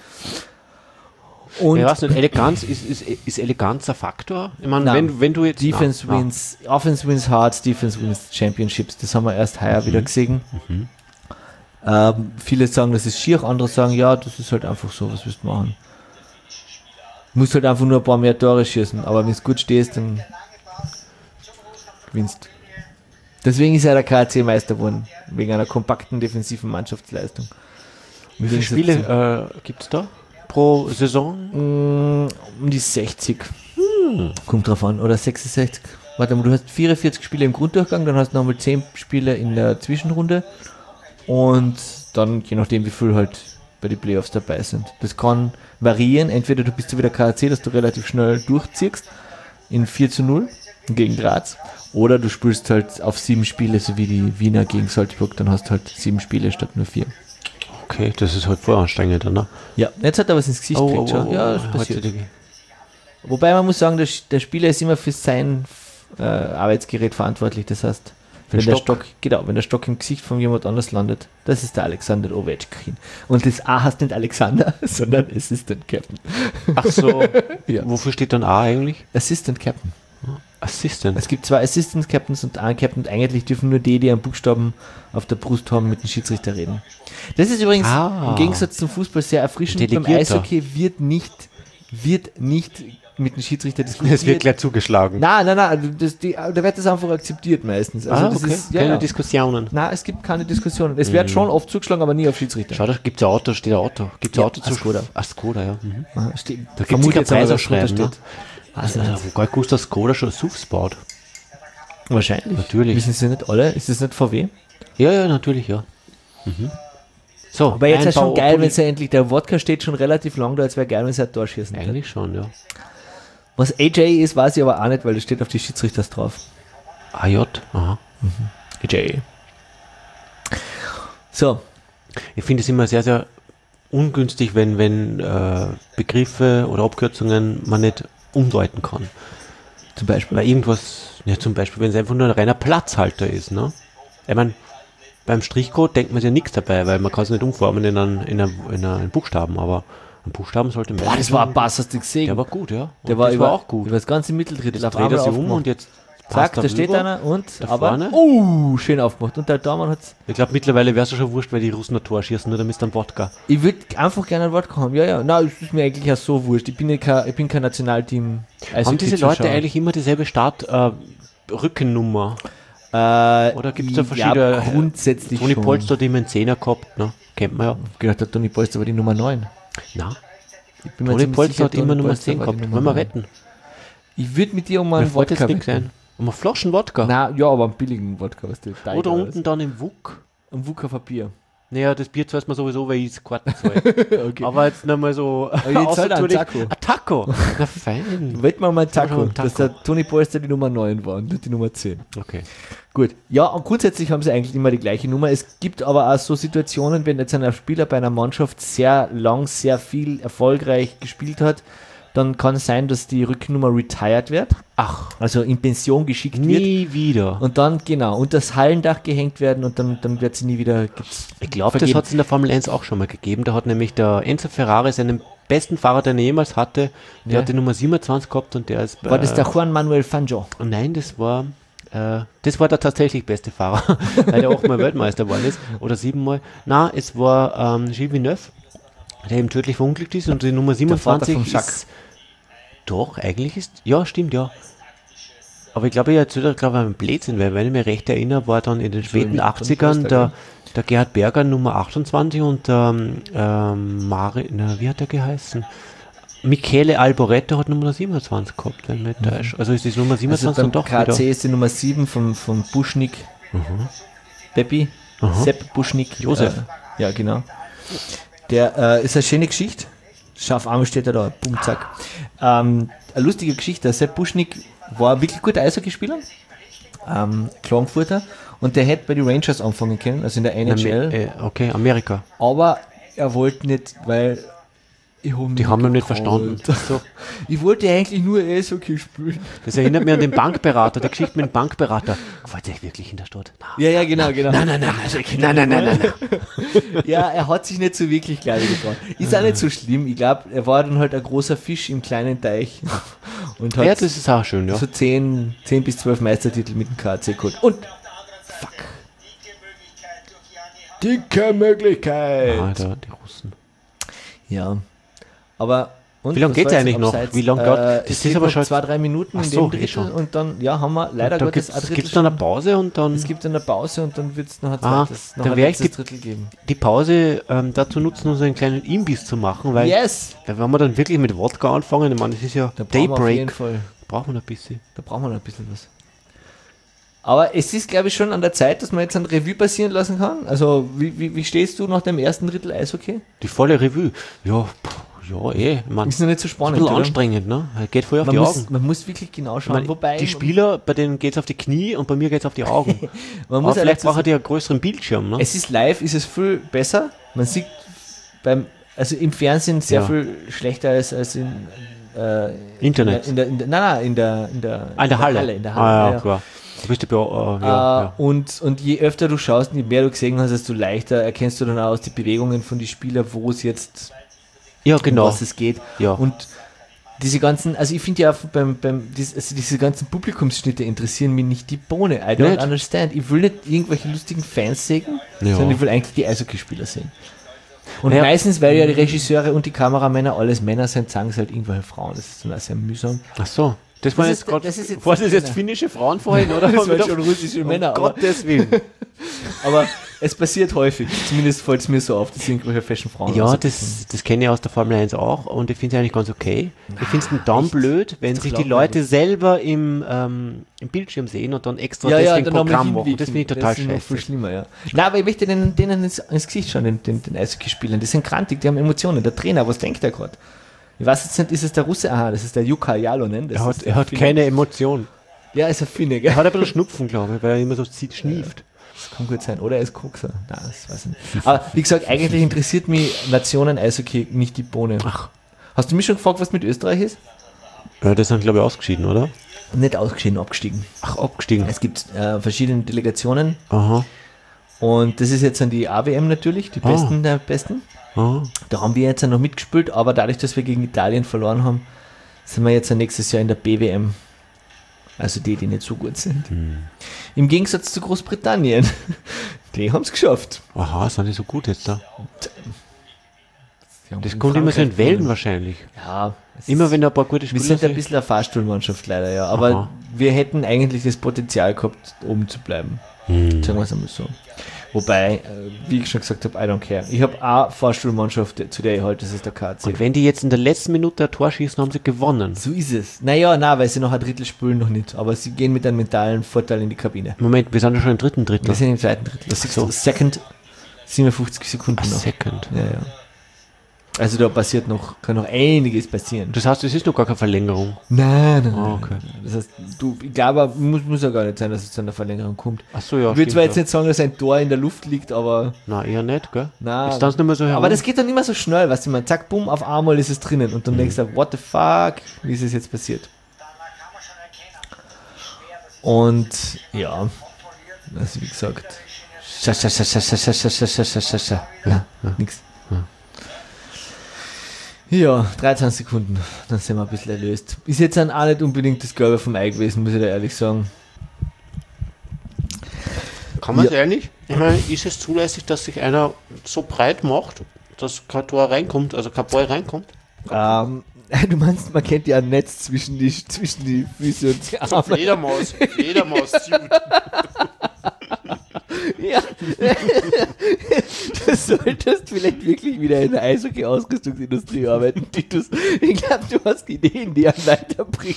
Und Ich weiß nicht, Eleganz, ist, ist, ist Eleganz ein Faktor? Ich meine, Nein. wenn, wenn du jetzt. Defense Nein, wins, Offense wins Hearts, Defense wins Championships. Das haben wir erst heuer wieder gesehen. Mhm. Ähm, viele sagen, das ist schier, andere sagen, ja, das ist halt einfach so, was willst du machen? Du musst halt einfach nur ein paar mehr Tore schießen, aber wenn du gut stehst, dann gewinnst. Deswegen ist er der K R C Meister geworden, wegen einer kompakten defensiven Mannschaftsleistung. Wie viele Spiele äh, gibt es da pro Saison? Mm, Um die sechzig. Kommt drauf an. Oder sechsundsechzig. Warte mal, du hast vierundvierzig Spiele im Grunddurchgang, dann hast du nochmal zehn Spiele in der Zwischenrunde. Und dann, je nachdem, wie viel halt bei den Playoffs dabei sind. Das kann variieren. Entweder du bist so wie der K R C, dass du relativ schnell durchziehst in vier zu null gegen Graz. Oder du spielst halt auf sieben Spiele, so wie die Wiener gegen Salzburg. Dann hast du halt sieben Spiele statt nur vier. Okay, das ist halt voll anstrengend, ne? Ja, jetzt hat er was ins Gesicht gekriegt. schon. Ja, das passiert. heutzutage. Wobei man muss sagen, der, der Spieler ist immer für sein äh, Arbeitsgerät verantwortlich. Das heißt, Für wenn den der Stock. Stock, genau, wenn der Stock im Gesicht von jemand anders landet, das ist der Alexander Ovechkin. Und das A heißt nicht Alexander, sondern Assistant Captain. Ach so. Ja. Wofür steht dann A eigentlich? Assistant Captain. Assistant. Es gibt zwei Assistant Captains und einen Captain. Eigentlich dürfen nur die, die einen Buchstaben auf der Brust haben, mit dem Schiedsrichter reden. Das ist übrigens Ah. im Gegensatz zum Fußball sehr erfrischend. Beim Delegierter. Eishockey wird nicht, wird nicht mit dem Schiedsrichter diskutiert. Es wird gleich zugeschlagen. Nein, nein, nein, das, die, da wird das einfach akzeptiert meistens. Also ah, das okay. ist, ja, Keine ja. Diskussionen. Nein, es gibt keine Diskussionen. Es wird schon oft zugeschlagen, aber nie auf Schiedsrichter. Schau, da gibt es ein Auto, steht ein Auto. Gibt es Ja, ein Auto ein Skoda. Ah, Skoda, ja. Mhm. Aha, steht, Da gibt es vermute sicher jetzt aber, Preise was drunter schreiben, ne? Also, also, gar nicht gewusst, dass Skoda schon S U Vs baut. Wahrscheinlich. Natürlich. Wissen sie nicht alle? Ist das nicht V W? Ja, ja, natürlich, ja. Mhm. So, Aber jetzt ist schon Einbau- geil, wenn es ja endlich, der Wodka steht schon relativ lang da, als wäre geil, wenn sie ein Tor schießen. Eigentlich schon, ja. Was A J ist, weiß ich aber auch nicht, weil das steht auf die Schiedsrichters drauf. A J, aha. A J. So, Ich finde es immer sehr, sehr ungünstig, wenn, wenn äh, Begriffe oder Abkürzungen man nicht umdeuten kann. zum Beispiel. Weil irgendwas, ja zum Beispiel, wenn es einfach nur ein reiner Platzhalter ist, ne? Ich meine, beim Strichcode denkt man sich ja nichts dabei, weil man kann es nicht umformen in einen, in, einen, in einen Buchstaben, aber ein Buchstaben sollte Boah, das war ein Pass, hast du gesehen. Der war gut, ja. Der Und war, das über, war auch gut. Über das ganze Mitteldrittel. Jetzt auf dreht er einmal sich um aufgemacht. und jetzt Zack, passt er da steht rüber. einer und, Da aber, vorne. uh, schön aufgemacht. Und der Daumann hat's. Ich glaube, mittlerweile wäre es ja schon wurscht, weil die Russen ein Tor schießen, nur damit dann Wodka. Ich würde einfach gerne ein Wort haben. Ja, ja. Nein, es ist mir eigentlich auch so wurscht. Ich bin ja kein, ich bin kein Nationalteam. Haben diese Leute eigentlich immer dieselbe Start äh, Rückennummer? Äh, Oder gibt's da verschiedene- Ja, grundsätzlich Toni schon. Polster hat immer einen Zehner gehabt, ne? Kennt man ja. Ich gedacht, der Toni Polster war die Nummer neun. Na, Ich bin mir Toni ziemlich Polster sicher, hat immer Toni Nummer Polster zehn war die gehabt. Nummer Wollen wir neun. wetten? Ich würde mit dir um Mir einen fällt jetzt Wodka nichts wetten. ein. Um eine Flaschen Wodka. Nein, ja, aber einen billigen Wodka, was du da Oder egal unten ist. dann im Wok. Ein Wodka Bier. Naja, das Bier zahlt man sowieso, weil ich es Karten zahle. Okay. Aber jetzt nochmal so. jetzt halt ein außertourlich- Taco. Ein Taco. Na fein. Wetten wir mal ein Taco, Taco. dass der Toni Polster die Nummer neun war und nicht die Nummer zehn. Okay. Gut. Ja, und grundsätzlich haben sie eigentlich immer die gleiche Nummer. Es gibt aber auch so Situationen, wenn jetzt ein Spieler bei einer Mannschaft sehr lang, sehr viel erfolgreich gespielt hat, dann kann es sein, dass die Rückennummer retired wird, Ach, also in Pension geschickt wird. nie wieder. Und dann, genau, unter das Hallendach gehängt werden und dann, dann wird sie nie wieder ge- Ich glaube, das vergeben. hat es in der Formel eins auch schon mal gegeben. Da hat nämlich der Enzo Ferrari seinen besten Fahrer, den er jemals hatte, der Ja. hat die Nummer siebenundzwanzig gehabt und der ist bei, War das der Juan Manuel Fangio? Nein, das war äh, das war der tatsächlich beste Fahrer, weil der auch mal Weltmeister geworden ist oder siebenmal. Na, es war ähm, Gilles Villeneuve, der eben tödlich verunglückt ist und die Nummer siebenundzwanzig vom Jacques. ist doch, eigentlich ist, ja, stimmt, ja. Aber ich glaube, ich erzähle glaube ich einen Blödsinn, weil wenn ich mich recht erinnere, war dann in den späten mit achtzigern Förster, der, der Gerhard Berger Nummer achtundzwanzig und ähm, ähm, Mari, na, wie hat der geheißen? Michele Alboreto hat Nummer siebenundzwanzig gehabt, wenn ich mich nicht täusche. Also ist die Nummer Also siebenundzwanzig beim dann doch K C wieder. ist die Nummer sieben vom, vom Buschnick. Peppi. Aha. Sepp Buschnick. Josef. Äh, ja, genau. Der äh, ist eine schöne Geschichte. Scharf Arme steht er da. Boom, zack. Ähm, eine lustige Geschichte. Der Sepp Buschnick war ein wirklich guter Eishockeyspieler. Ähm, Klagenfurter. Und der hätte bei den Rangers anfangen können, also in der N H L. Äh, okay, Amerika. Aber er wollte nicht, weil ich hab Die haben ihn nicht getraut. verstanden. So. Ich wollte eigentlich nur Eishockey spielen. Das erinnert mich an den Bankberater, der Geschichte mit dem Bankberater. Wollt ihr wirklich in der Stadt? Ja, ja, genau, genau. Nein, nein, nein, nein, nein, nein, nein, nein. Ja, er hat sich nicht so wirklich, glaube ich, getraut. Ist auch nicht so schlimm. Ich glaube, er war dann halt ein großer Fisch im kleinen Teich und hat Ja, das ist auch schön, ja. so zehn bis zwölf Meistertitel mit dem K C geholt. Und fuck. Dicke Möglichkeit. Ah, da, die Russen. Ja. Aber und, Wie lange was geht's war jetzt eigentlich noch? abseits? Wie lange äh, geht- das das ist ist aber aber schon- zwei, drei Minuten Ach in so, dem eh Drittel schon. und dann, ja, haben wir leider Da Gottes gibt's, ein Drittel gibt's dann eine schon. Pause und dann Es gibt eine Pause und dann wird es noch ein Ah, zweites, noch dann ein wär ich letztes die- Drittel geben. die Pause ähm, dazu nutzen, uns einen kleinen Imbiss zu machen, weil, Yes! weil wenn wir dann wirklich mit Wodka anfangen, ich meine, das ist ja Da brauchen wir auf jeden Daybreak, Fall, braucht man ein bisschen. da brauchen wir noch ein bisschen was. Aber es ist, glaube ich, schon an der Zeit, dass man jetzt ein Revue passieren lassen kann. Also, wie, wie, wie stehst du nach dem ersten Drittel Eishockey? Die volle Revue, ja, pff, ja, eh, man, Ist noch nicht so ein spannend, bisschen oder? anstrengend, ne? Geht voll auf Man die muss, Augen. man muss wirklich genau Ich schauen. meine, Wobei, die Spieler, bei denen geht es auf die Knie und bei mir geht es auf die Augen. man Aber muss vielleicht ehrlich braucht ihr einen größeren Bildschirm, ne? es ist live, ist es viel besser. Man sieht beim, also im Fernsehen sehr Ja. viel schlechter als, als in äh, Internet. In der, in der, nein, nein, in der, in der, Ah, in der Halle. in der Halle, Ah, ja, ja, ja. klar. Du bist ja, äh, ja, Äh, ja. Und, und je öfter du schaust, je mehr du gesehen hast, desto leichter erkennst du dann auch aus die Bewegungen von den Spielern, wo es jetzt, ja, um genau. was es geht. Ja. Und diese ganzen, also ich finde ja beim, beim dies, also diese ganzen Publikumsschnitte interessieren mich nicht die Bohne. I don't Nicht? understand. Ich will nicht irgendwelche lustigen Fans sehen, Ja. sondern ich will eigentlich die Eishockeyspieler sehen. Und Naja. meistens, weil ja die Regisseure und die Kameramänner alles Männer sind, sagen sie halt irgendwelche Frauen. Das ist dann auch sehr mühsam. Ach so. Das war Das jetzt ist- gerade. das ist jetzt- Was ist jetzt finnische Frauen vorhin, oder? Das waren Wieder- schon russische um Männer, aber- Gottes Willen. Aber es passiert häufig. Zumindest fällt es mir so auf, dass irgendwelche Fashion Frauen Ja, also- das, das kenne ich aus der Formel eins auch und ich finde es eigentlich ganz okay. Ich finde es dann echt? blöd, wenn doch sich die glaubwürdig. Leute selber im, ähm, im Bildschirm sehen und dann extra ja, ja, deswegen dann nochmal Programm machen. hinblicken. Das finde ich total Das ist noch viel scheiße. schlimmer, ja. Nein, aber ich möchte denen, denen ins, ins Gesicht schauen, den, den, den Eishockeyspielern. Die sind krantig, die haben Emotionen. Der Trainer, was denkt der gerade? Ich weiß jetzt nicht, ist es der Russe? Aha, das ist der Jukka Jalonen. Das Er hat, ist er hat Finne. keine Emotion. Ja, ist ein Finne, Er gell? hat ein bisschen Schnupfen, glaube ich, weil er immer so zieht, schnieft. Das kann gut sein. Oder er ist Kokser. Nein, das weiß ich nicht. Aber wie gesagt, eigentlich interessiert mich Nationen-Eishockey nicht die Bohne. Ach. Hast du mich schon gefragt, was mit Österreich ist? Ja, das sind, glaube ich, ausgeschieden, oder? Nicht ausgeschieden, abgestiegen. Ach, abgestiegen. Es gibt äh, verschiedene Delegationen Aha. und das ist jetzt dann die A W M natürlich, die Ah. Besten der Besten. Aha. Da haben wir jetzt noch mitgespielt, aber dadurch, dass wir gegen Italien verloren haben, sind wir jetzt nächstes Jahr in der B W M. Also die, die nicht so gut sind. Hm. Im Gegensatz zu Großbritannien. Die haben es geschafft. Aha, sind die so gut jetzt da? Die haben Das in kommt immer so in Frankreich Wellen gewonnen. wahrscheinlich. Ja. es Immer ist- wenn da ein paar gute wir Spieler sind ein sind. bisschen eine Fahrstuhlmannschaft leider, ja. Aber Aha. wir hätten eigentlich das Potenzial gehabt, oben zu bleiben. Hm. Sagen wir es einmal so. Wobei, äh, wie ich schon gesagt habe, I don't care. Ich habe eine Vorstuhlmannschaft, zu der ich halte, das ist der K C. Und wenn die jetzt in der letzten Minute ein Tor schießen, haben sie gewonnen. So ist es. Naja, na, weil sie noch ein Drittel spielen noch nicht. Aber sie gehen mit einem mentalen Vorteil in die Kabine. Moment, wir sind ja schon im dritten Drittel. Wir sind im zweiten Drittel. Das ist so. Second, siebenundfünfzig Sekunden A noch. second. Ja, ja. Also da passiert noch, kann noch einiges passieren. Das heißt, es ist noch gar keine Verlängerung. Nein, nein, Ah, nein. okay. Das heißt, du, ich glaube, muss, muss ja gar nicht sein, dass es zu einer Verlängerung kommt. Ach so, ja. Ich will zwar jetzt ja. nicht sagen, dass ein Tor in der Luft liegt, aber Na, eher nicht, gell? nein. Ist das nicht mehr so herum? Aber das geht dann immer so schnell, weißt du, man zack, bumm, auf einmal ist es drinnen und dann Mhm. denkst du, what the fuck, wie ist es jetzt passiert? Und ja, also wie gesagt, scha, scha, scha, scha, scha, scha, scha, scha, scha, scha, scha. Ja, nix. Ja, dreizehn Sekunden, dann sind wir ein bisschen erlöst. Ist jetzt dann auch nicht unbedingt das Gelbe vom Ei gewesen, muss ich da ehrlich sagen. Kann man es Ja. ehrlich? Ich meine, ist es zulässig, dass sich einer so breit macht, dass kein Tor reinkommt, also kein Ball reinkommt? Ähm, du meinst, man kennt ja ein Netz zwischen die, zwischen die Füße und die Arme. Fledermaus, Fledermaus-Suit. Ja. Du solltest vielleicht wirklich wieder in der Eishockey-Ausrüstungsindustrie arbeiten, Titus. Ich glaube, du hast Ideen, die einen weiterbringen.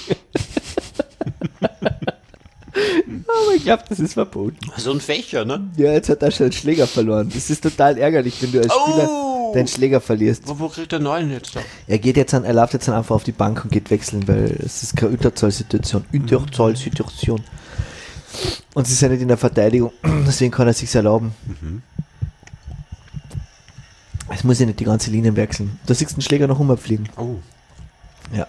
Aber ich glaube, das ist verboten. So ein Fächer, ne? Ja, jetzt hat er schon einen Schläger verloren. Das ist total ärgerlich, wenn du als Spieler Oh! deinen Schläger verlierst. Wo, wo kriegt der neuen jetzt da? Er geht jetzt an, er läuft jetzt dann einfach auf die Bank und geht wechseln, weil es ist keine Unterzahlsituation. Unterzahlsituation. Und sie ist ja nicht in der Verteidigung, deswegen kann er sich erlauben. Es muss ja nicht die ganze Linie wechseln. Da siehst du den Schläger noch umfliegen. Oh. Ja.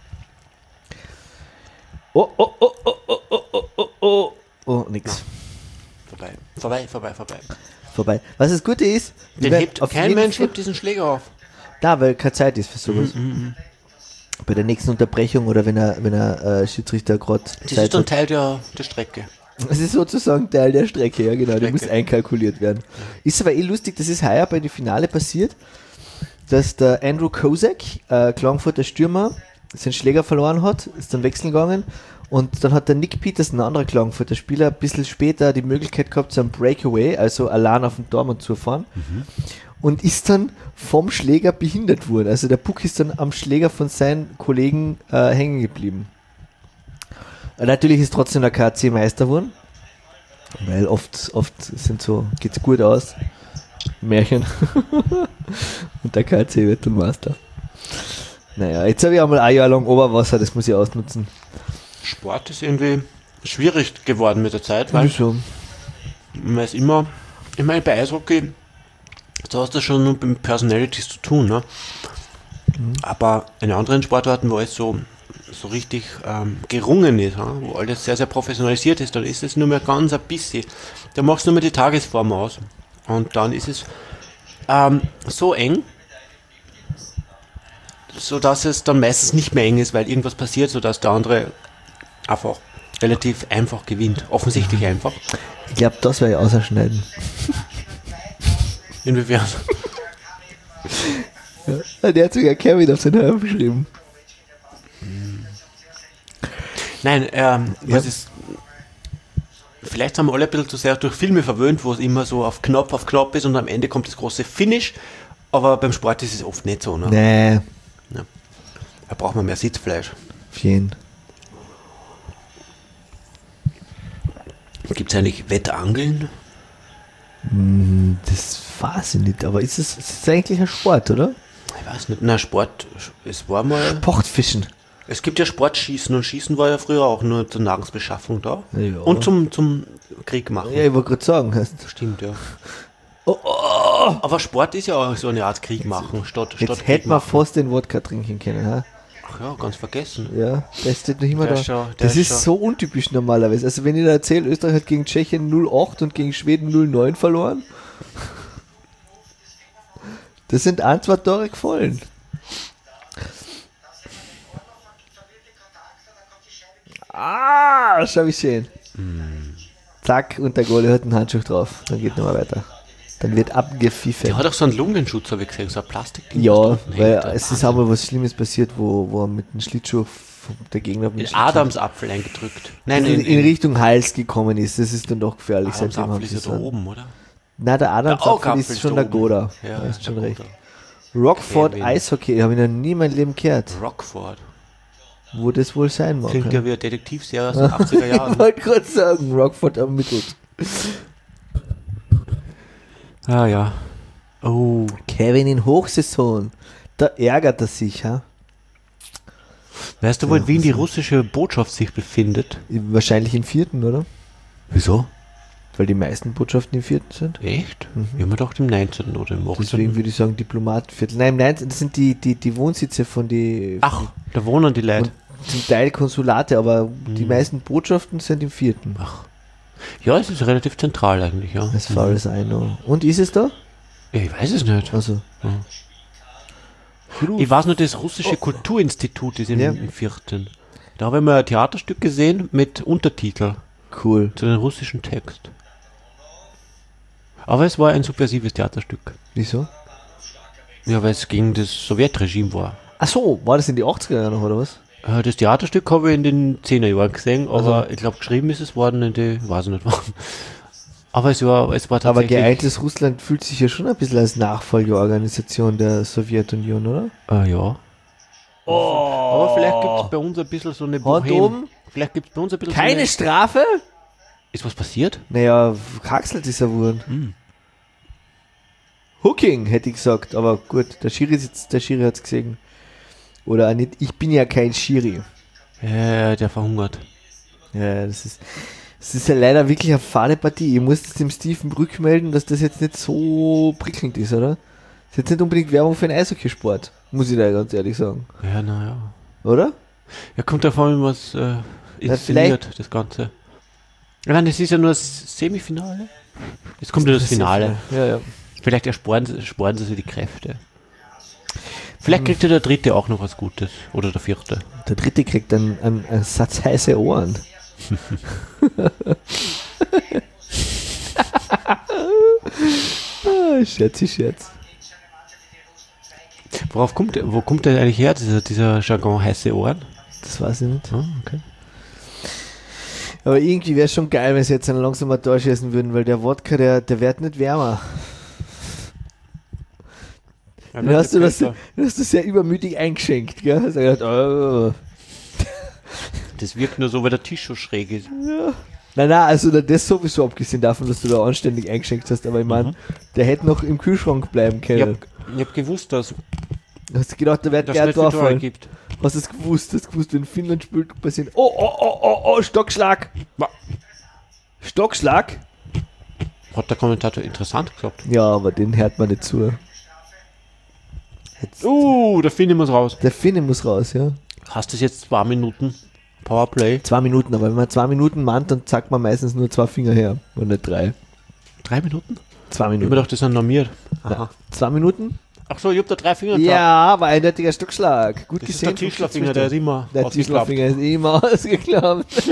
Oh, oh, oh, oh, oh, oh, oh, oh, oh. Oh, nix. Vorbei, vorbei, vorbei, vorbei. Vorbei. Was das Gute ist, wir Den werden hebt, auf kein jeden Mensch Fall- hebt diesen Schläger auf. Da, weil keine Zeit ist für sowas. Mhm, Bei der nächsten Unterbrechung oder wenn er, wenn er äh, Schiedsrichter gerade Das Zeit ist dann hat. Teil der, der Strecke. Das ist sozusagen Teil der Strecke, ja genau, die Strecke. muss einkalkuliert werden. Ist aber eh lustig, das ist heuer bei dem Finale passiert, dass der Andrew Kozak, äh, Klagenfurter Stürmer, seinen Schläger verloren hat, ist dann wechseln gegangen und dann hat der Nick Peterson, ein anderer Klagenfurter Spieler, ein bisschen später die Möglichkeit gehabt, so einen Breakaway, also allein auf den Tormann zu fahren und ist dann vom Schläger behindert worden. Also der Puck ist dann am Schläger von seinen Kollegen äh, hängen geblieben. Natürlich ist trotzdem der K C Meister geworden, weil oft, oft sind so, geht's gut aus, Märchen, und der K C wird dann Meister. Naja, jetzt habe ich einmal ein Jahr lang Oberwasser, das muss ich ausnutzen. Sport ist irgendwie schwierig geworden mit der Zeit, weil Wieso? man ist immer, ich meine, bei Eishockey, da hast du schon nur mit Personalities zu tun, ne? Aber in anderen Sportarten, wo es so, so richtig ähm, gerungen ist, ja, wo alles sehr, sehr professionalisiert ist, dann ist es nur mehr ganz ein bisschen. Da machst du nur mehr die Tagesform aus. Und dann ist es ähm, so eng, sodass es dann meistens nicht mehr eng ist, weil irgendwas passiert, sodass der andere einfach relativ einfach gewinnt. Offensichtlich einfach. Ich glaube, das werde ich ausschneiden. Inwiefern? Ja, der hat sogar Kevin auf seinen Hörn geschrieben. Nein, ähm, Ja. was ist. Vielleicht haben wir alle ein bisschen zu sehr durch Filme verwöhnt, wo es immer so auf Knopf auf Knopf ist und am Ende kommt das große Finish. Aber beim Sport ist es oft nicht so, ne? Nee, Da braucht man mehr Sitzfleisch. auf jeden. Gibt es eigentlich Wettangeln? Das weiß ich nicht, aber ist es, ist es eigentlich ein Sport, oder? Ich weiß nicht. Na, Sport, es war mal. Sportfischen. Es gibt ja Sportschießen und Schießen war ja früher auch nur zur Nahrungsbeschaffung da. Ja. Und zum, zum Krieg machen. Ja, ich wollte gerade sagen, hast, Stimmt, ja. oh, oh, Aber Sport ist ja auch so eine Art Krieg machen, statt, statt jetzt Krieg hätten wir machen. fast den Wodka trinken können, ha? Ach ja, ganz vergessen. Ja, der steht noch immer Der da. ist schon- der das ist ist schon- so untypisch normalerweise. Also wenn ich da erzähle, Österreich hat gegen Tschechien null acht und gegen Schweden null neun verloren. Das sind ein, zwei Tore gefallen. Ah, schau wie schön. Zack, und der Goalie hat einen Handschuh drauf. Dann geht nochmal weiter. Dann wird abgepfiffen. Der hat auch so einen Lungenschutz, habe ich gesehen, so ein Plastik. Ja, weil es ist aber was Schlimmes passiert, wo, wo er mit dem Schlittschuh vom- der Gegner auf den in Schlittschuh Adamsapfel eingedrückt. Nein, in, in, in in Richtung Hals gekommen ist. Das ist dann doch gefährlich. Seitdem haben Adamsapfel sie ist ja es da dann- oben, oder? Na, der Adamsapfel Augapfel ist ist schon da der oben. Goda. Ja, da ist schon der recht. Goda. Rockford Kevin. Eishockey, habe ich noch nie in meinem Leben gehört. Rockford. Wo das wohl sein mag. Klingt ja. ja wie eine Detektivserie aus den achtziger Jahren. Ich wollte gerade sagen, Rockford ermittelt. Ah ja. Oh. Kevin in Hochsaison. Da ärgert er sich, ha? Weißt du, wo in Wien die russische Botschaft sich befindet? Wahrscheinlich im vierten, oder? Wieso? Weil die meisten Botschaften im vierten sind. Echt? Mhm. Ich habe mir gedacht im neunzehnten oder im achtzehnten. Deswegen würde ich sagen Diplomatenviertel. Nein, im neunzehnten, das sind die, die, die Wohnsitze von die... Ach, da wohnen die Leute. Und zum Teil Konsulate, aber mhm. die meisten Botschaften sind im vierten. Ach. Ja, es ist relativ zentral eigentlich, ja. As far as I know. Und ist es da? Ja, ich weiß es nicht. Also. Ja. Ich weiß nur, das russische Kulturinstitut ist im, Ja. im vierten. Da habe ich mal ein Theaterstück gesehen mit Untertitel Cool. zu dem russischen Text. Aber es war ein subversives Theaterstück. Wieso? Ja, weil es gegen das Sowjetregime war. Ach so, war das in die achtziger Jahre noch, oder was? Äh, Das Theaterstück habe ich in den zehner Jahren gesehen, aber Also- ich glaube, geschrieben ist es worden in die, weiß ich nicht wann. Aber es war, es war Aber tatsächlich... geeintes Russland fühlt sich ja schon ein bisschen als Nachfolgeorganisation der Sowjetunion, oder? Äh, ja. Aber vielleicht gibt es bei uns ein bisschen so eine Hand oben? Vielleicht gibt es bei uns ein bisschen Keine so eine... Strafe? Ist was passiert? Naja, Kraxelt ist er geworden. Hm. Hooking, hätte ich gesagt. Aber gut, der Schiri, ist jetzt, der Schiri hat es gesehen. Oder auch nicht. Ich bin ja kein Schiri. Ja, der verhungert. Ja, das ist... Das ist ja leider wirklich eine fade Partie. Ich muss das dem Steven Brück melden, dass das jetzt nicht so prickelnd ist, oder? Das ist jetzt nicht unbedingt Werbung für einen Eishockeysport, muss ich da ganz ehrlich sagen. Ja, naja. Oder? Ja, kommt davon, was äh, inszeniert, das Ganze. Ja, nein, das ist ja nur das Semifinale. Jetzt kommt ja das Finale. Ja, ja. Vielleicht ersporen sie, sparen sie sich die Kräfte. Vielleicht kriegt ja der Dritte auch noch was Gutes. Oder der Vierte. Der Dritte kriegt dann einen, einen Satz heiße Ohren. ah, Scherzi, Scherz. Worauf kommt der, wo kommt der eigentlich her, dieser, dieser Jargon heiße Ohren? Das weiß ich nicht. Ah, okay. Aber irgendwie wäre es schon geil, wenn sie jetzt einen langsamer Tor schießen würden, weil der Wodka, der, der wird nicht wärmer. Ja, Dann hast du das, du hast das sehr übermütig eingeschenkt, gell? Hast du gedacht, oh. Das wirkt nur so, weil der Tisch so schräg ist. Ja. Nein, nein, also das sowieso abgesehen davon, dass du da anständig eingeschenkt hast, aber ich meine, Mhm. der hätte noch im Kühlschrank bleiben Ich können. habe hab gewusst, dass Hast du gedacht, da wird das der nicht viel Tore Torfall. gibt. Hast du es gewusst? Hast du gewusst, wenn Finnland spielt, passiert. Oh, oh, oh, oh, oh, Stockschlag! Wa- Stockschlag? Hat der Kommentator interessant gesagt. Ja, aber den hört man nicht zu. Jetzt, Uh, der Finne muss raus. der Finne muss raus, ja. Hast du jetzt zwei Minuten Powerplay? Zwei Minuten, aber wenn man zwei Minuten mahnt, dann zeigt man meistens nur zwei Finger her und nicht drei. Drei Minuten? Zwei Ich hab mir Minuten. gedacht, das sind normiert. Na, zwei Minuten? Ach so, ich hab da drei Finger gehabt. Ja, aber eindeutiger Stockschlag. Gut Das ist gesehen. der Tischlerfinger, der ist immer Der ausgeklappt. Tischlerfinger ist immer ausgeklappt.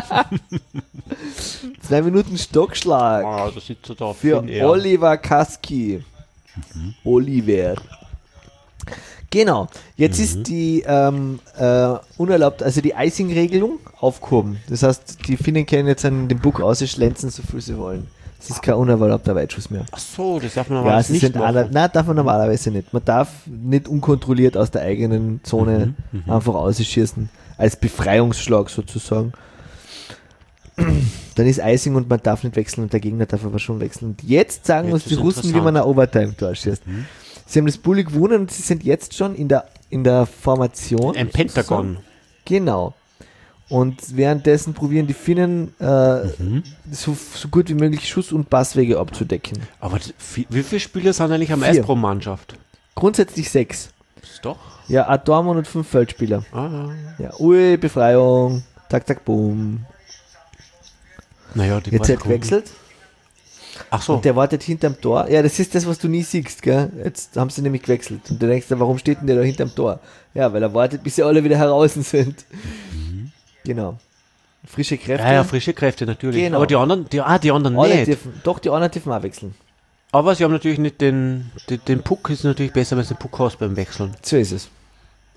Zwei Minuten Stockschlag. Ah, da sitzt er da. Für Finn Ehr. Oliver Kaski. Oliver. Genau. Jetzt ist die ähm, äh, unerlaubt, also die Icing-Regelung aufgehoben. Das heißt, die Finnen können jetzt an dem Buch ausschlänzen, so viel sie wollen. Es ist kein unerlaubter Weitschuss mehr. Ach so, das darf man Ja, normalerweise sie nicht sind alle, machen. nein, darf man normalerweise nicht. Man darf nicht unkontrolliert aus der eigenen Zone Mhm, einfach ausschießen. Als Befreiungsschlag sozusagen. Dann ist Icing und man darf nicht wechseln und der Gegner darf aber schon wechseln. Und jetzt sagen Jetzt uns die ist Russen, wie interessant. man eine Overtime-Tor schießt. Mhm. Sie haben das Bulli gewonnen und sie sind jetzt schon in der, in der Formation. Ein Pentagon. sozusagen. Genau. Und währenddessen probieren die Finnen äh, Mhm. so, so gut wie möglich Schuss- und Passwege abzudecken. Aber das- wie wie viele Spieler sind eigentlich am Vier. Eis pro Mannschaft? Grundsätzlich sechs. Ist doch. Ja, ein Tormann und fünf Feldspieler. Ah, Ja, ui, Befreiung, tak, tak, boom. naja, die Jetzt beiden hat gewechselt Ach so. und der wartet hinterm Tor. Ja, das ist das, was du nie siehst, gell? Jetzt haben sie nämlich gewechselt. Und du denkst dir, warum steht denn der da hinterm Tor? Ja, weil er wartet, bis sie alle wieder heraus sind. Genau. Frische Kräfte. ja, ja, frische Kräfte natürlich. Genau. Aber die anderen, die, ah, die anderen alle nicht. dürfen, doch, die anderen dürfen auch wechseln. Aber sie haben natürlich nicht den, den, den Puck, ist natürlich besser, wenn du den Puck hast beim Wechseln. So ist es.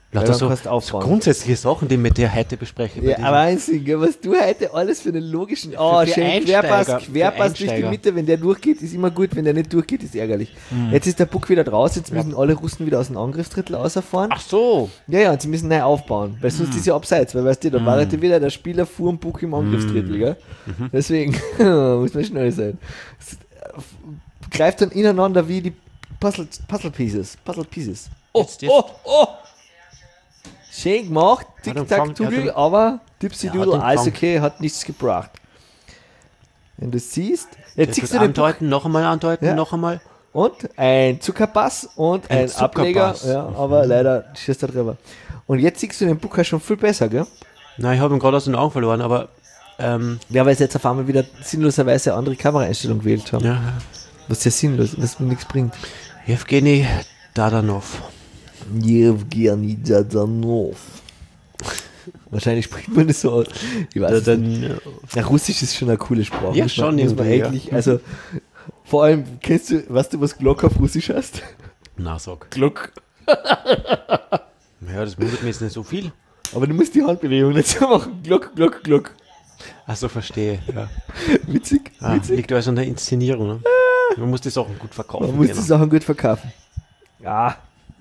Lauter dann so, kannst du so aufbauen. grundsätzliche Sachen, die wir dir heute besprechen. bei Ja, diesem- aber Wahnsinn, gell, was du heute alles für einen logischen. Oh, für schön Einsteiger, Querpass, für Querpass durch die Einsteiger. Mitte, wenn der durchgeht, ist immer gut, wenn der nicht durchgeht, ist ärgerlich. Jetzt ist der Puck wieder draus, jetzt müssen alle Russen wieder aus dem Angriffsdrittel rausfahren. Ach so. Ja, ja, und sie müssen neu aufbauen, weil sonst ist ja abseits, weil weißt du, dann war halt wieder der Spieler vor dem Puck im Angriffsdrittel, gell? Deswegen muss man schnell sein. Es, äh, greift dann ineinander wie die Puzzle, Puzzle Pieces. Puzzle Pieces. Oh, Jetzt, jetzt. oh, oh! Schön gemacht, Ja, dann Tic-Tac, fang- ja, Tugel, dann- aber Dipsy Ja, Doodle, dann alles fang- okay, hat nichts gebracht. Wenn du siehst, jetzt siehst Jetzt du den Puck andeuten, noch einmal andeuten, Ja. noch einmal. und ein Zuckerpass und ein, Ein Ableger, Zuckerpass. ja, aber leider schießt er drüber. Und jetzt siehst du den Puck schon viel besser, gell? Nein, ich habe ihn gerade aus den Augen verloren, aber ähm, Ja, weil sie jetzt auf einmal wieder sinnloserweise eine andere Kameraeinstellung gewählt haben. ja. Was ja sinnlos, was mir nichts bringt. Evgeny Dadanov. Evgeny Dadanov. Wahrscheinlich spricht man das so aus. Ich weiß es nicht. Ja, Russisch ist schon eine coole Sprache. Ja, Muss man- schon muss man irgendwie, ja. eigentlich, also vor allem, kennst du, weißt du, was Glock auf Russisch heißt? Na, sag. Glock. Ja, das wundert mich jetzt nicht so viel. Aber du musst die Handbewegung nicht so machen. Glock, Glock, Glock. Achso, verstehe. Ja. Witzig, Ah, witzig. liegt also an der Inszenierung. Ne? Man muss die Sachen gut verkaufen. Man muss genau. die Sachen gut verkaufen. Ja.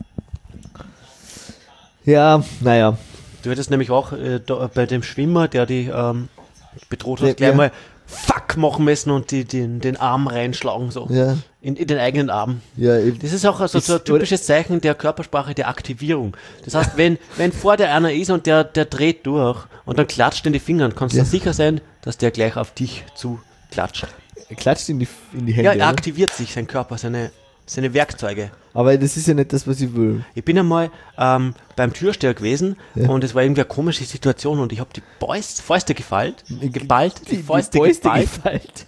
Ja, naja. Du hättest nämlich auch äh, da, bei dem Schwimmer, der die ähm, bedroht hat, Der- gleich ja. mal Fuck machen müssen und die, den, den Arm reinschlagen. So. Ja, In, in den eigenen Arm. ja, eben. Das ist auch also Ist- so ein typisches Zeichen der Körpersprache der Aktivierung. Das heißt, wenn, wenn vor dir einer ist und der, der dreht durch und dann klatscht in die Finger, kannst du Ja. sicher sein, dass der gleich auf dich zu klatscht. Er klatscht in die, in die Ja, Hände. er oder? aktiviert sich, sein Körper, seine, seine Werkzeuge. Aber das ist ja nicht das, was ich will. Ich bin einmal ähm, beim Türsteher gewesen Ja. und es war irgendwie eine komische Situation und ich habe die Fäust, Fäuste gefallt, geballt, die, Die Fäuste, Fäuste geballt gefällt.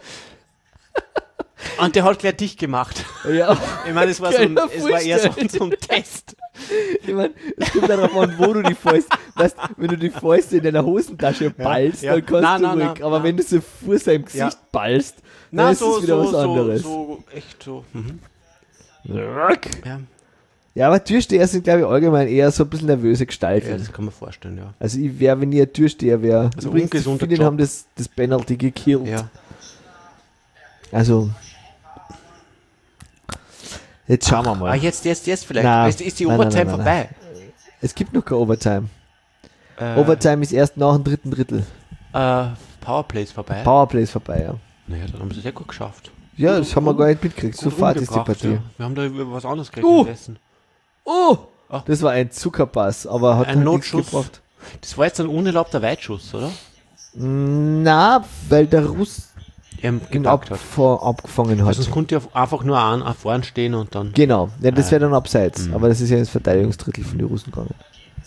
und der hat gleich dicht gemacht. Ja, Ich meine, es war, so ein, Kann ich es mir war eher so, vorstellen. so ein Test. ich meine, es kommt darauf an, wo du die Fäuste, weißt, wenn du die Fäuste in deiner Hosentasche ballst, ja. dann kannst Nein, du nein, ruhig, nein, aber nein. wenn du so vor seinem Gesicht Ja. ballst, dann Na, ist so, es wieder so, was so, anderes. so, echt so. Mhm. Ja. Ja, aber Türsteher sind, glaube ich, allgemein eher so ein bisschen nervöse Gestalten. ja, das kann man vorstellen, ja. Also ich wäre, wenn ich ein Türsteher wäre. Also Übrigens, ungesunder viele Job. haben das, das Penalty gekillt. ja. Also. Jetzt schauen wir Ah, mal. jetzt, jetzt, jetzt vielleicht. Nein. ist, ist die Nein, nein, Overtime nein, vorbei? Es gibt noch keine Overtime. Äh, Overtime ist erst nach dem dritten Drittel. Äh, Powerplay ist vorbei. Powerplay ist vorbei, ja. naja, dann haben sie es sehr gut geschafft. Ja, das haben wir gar nicht mitgekriegt. So Gut fad ist die umgebracht, Partie. ja. Wir haben da über was anderes geredet. Uh. währenddessen. Oh! Ah. Das war ein Zuckerpass, aber hat Ein halt nichts Notschuss. gebracht. Das war jetzt ein unerlaubter Weitschuss, oder? Na, weil der Russ Er ihn gepackt hat. abfa- abgefangen hat. Also es konnte ja einfach nur an, an vorn stehen und dann. Genau, ja, das Ah. wäre dann abseits. Mhm. Aber das ist ja ins Verteidigungsdrittel von den Russen gegangen.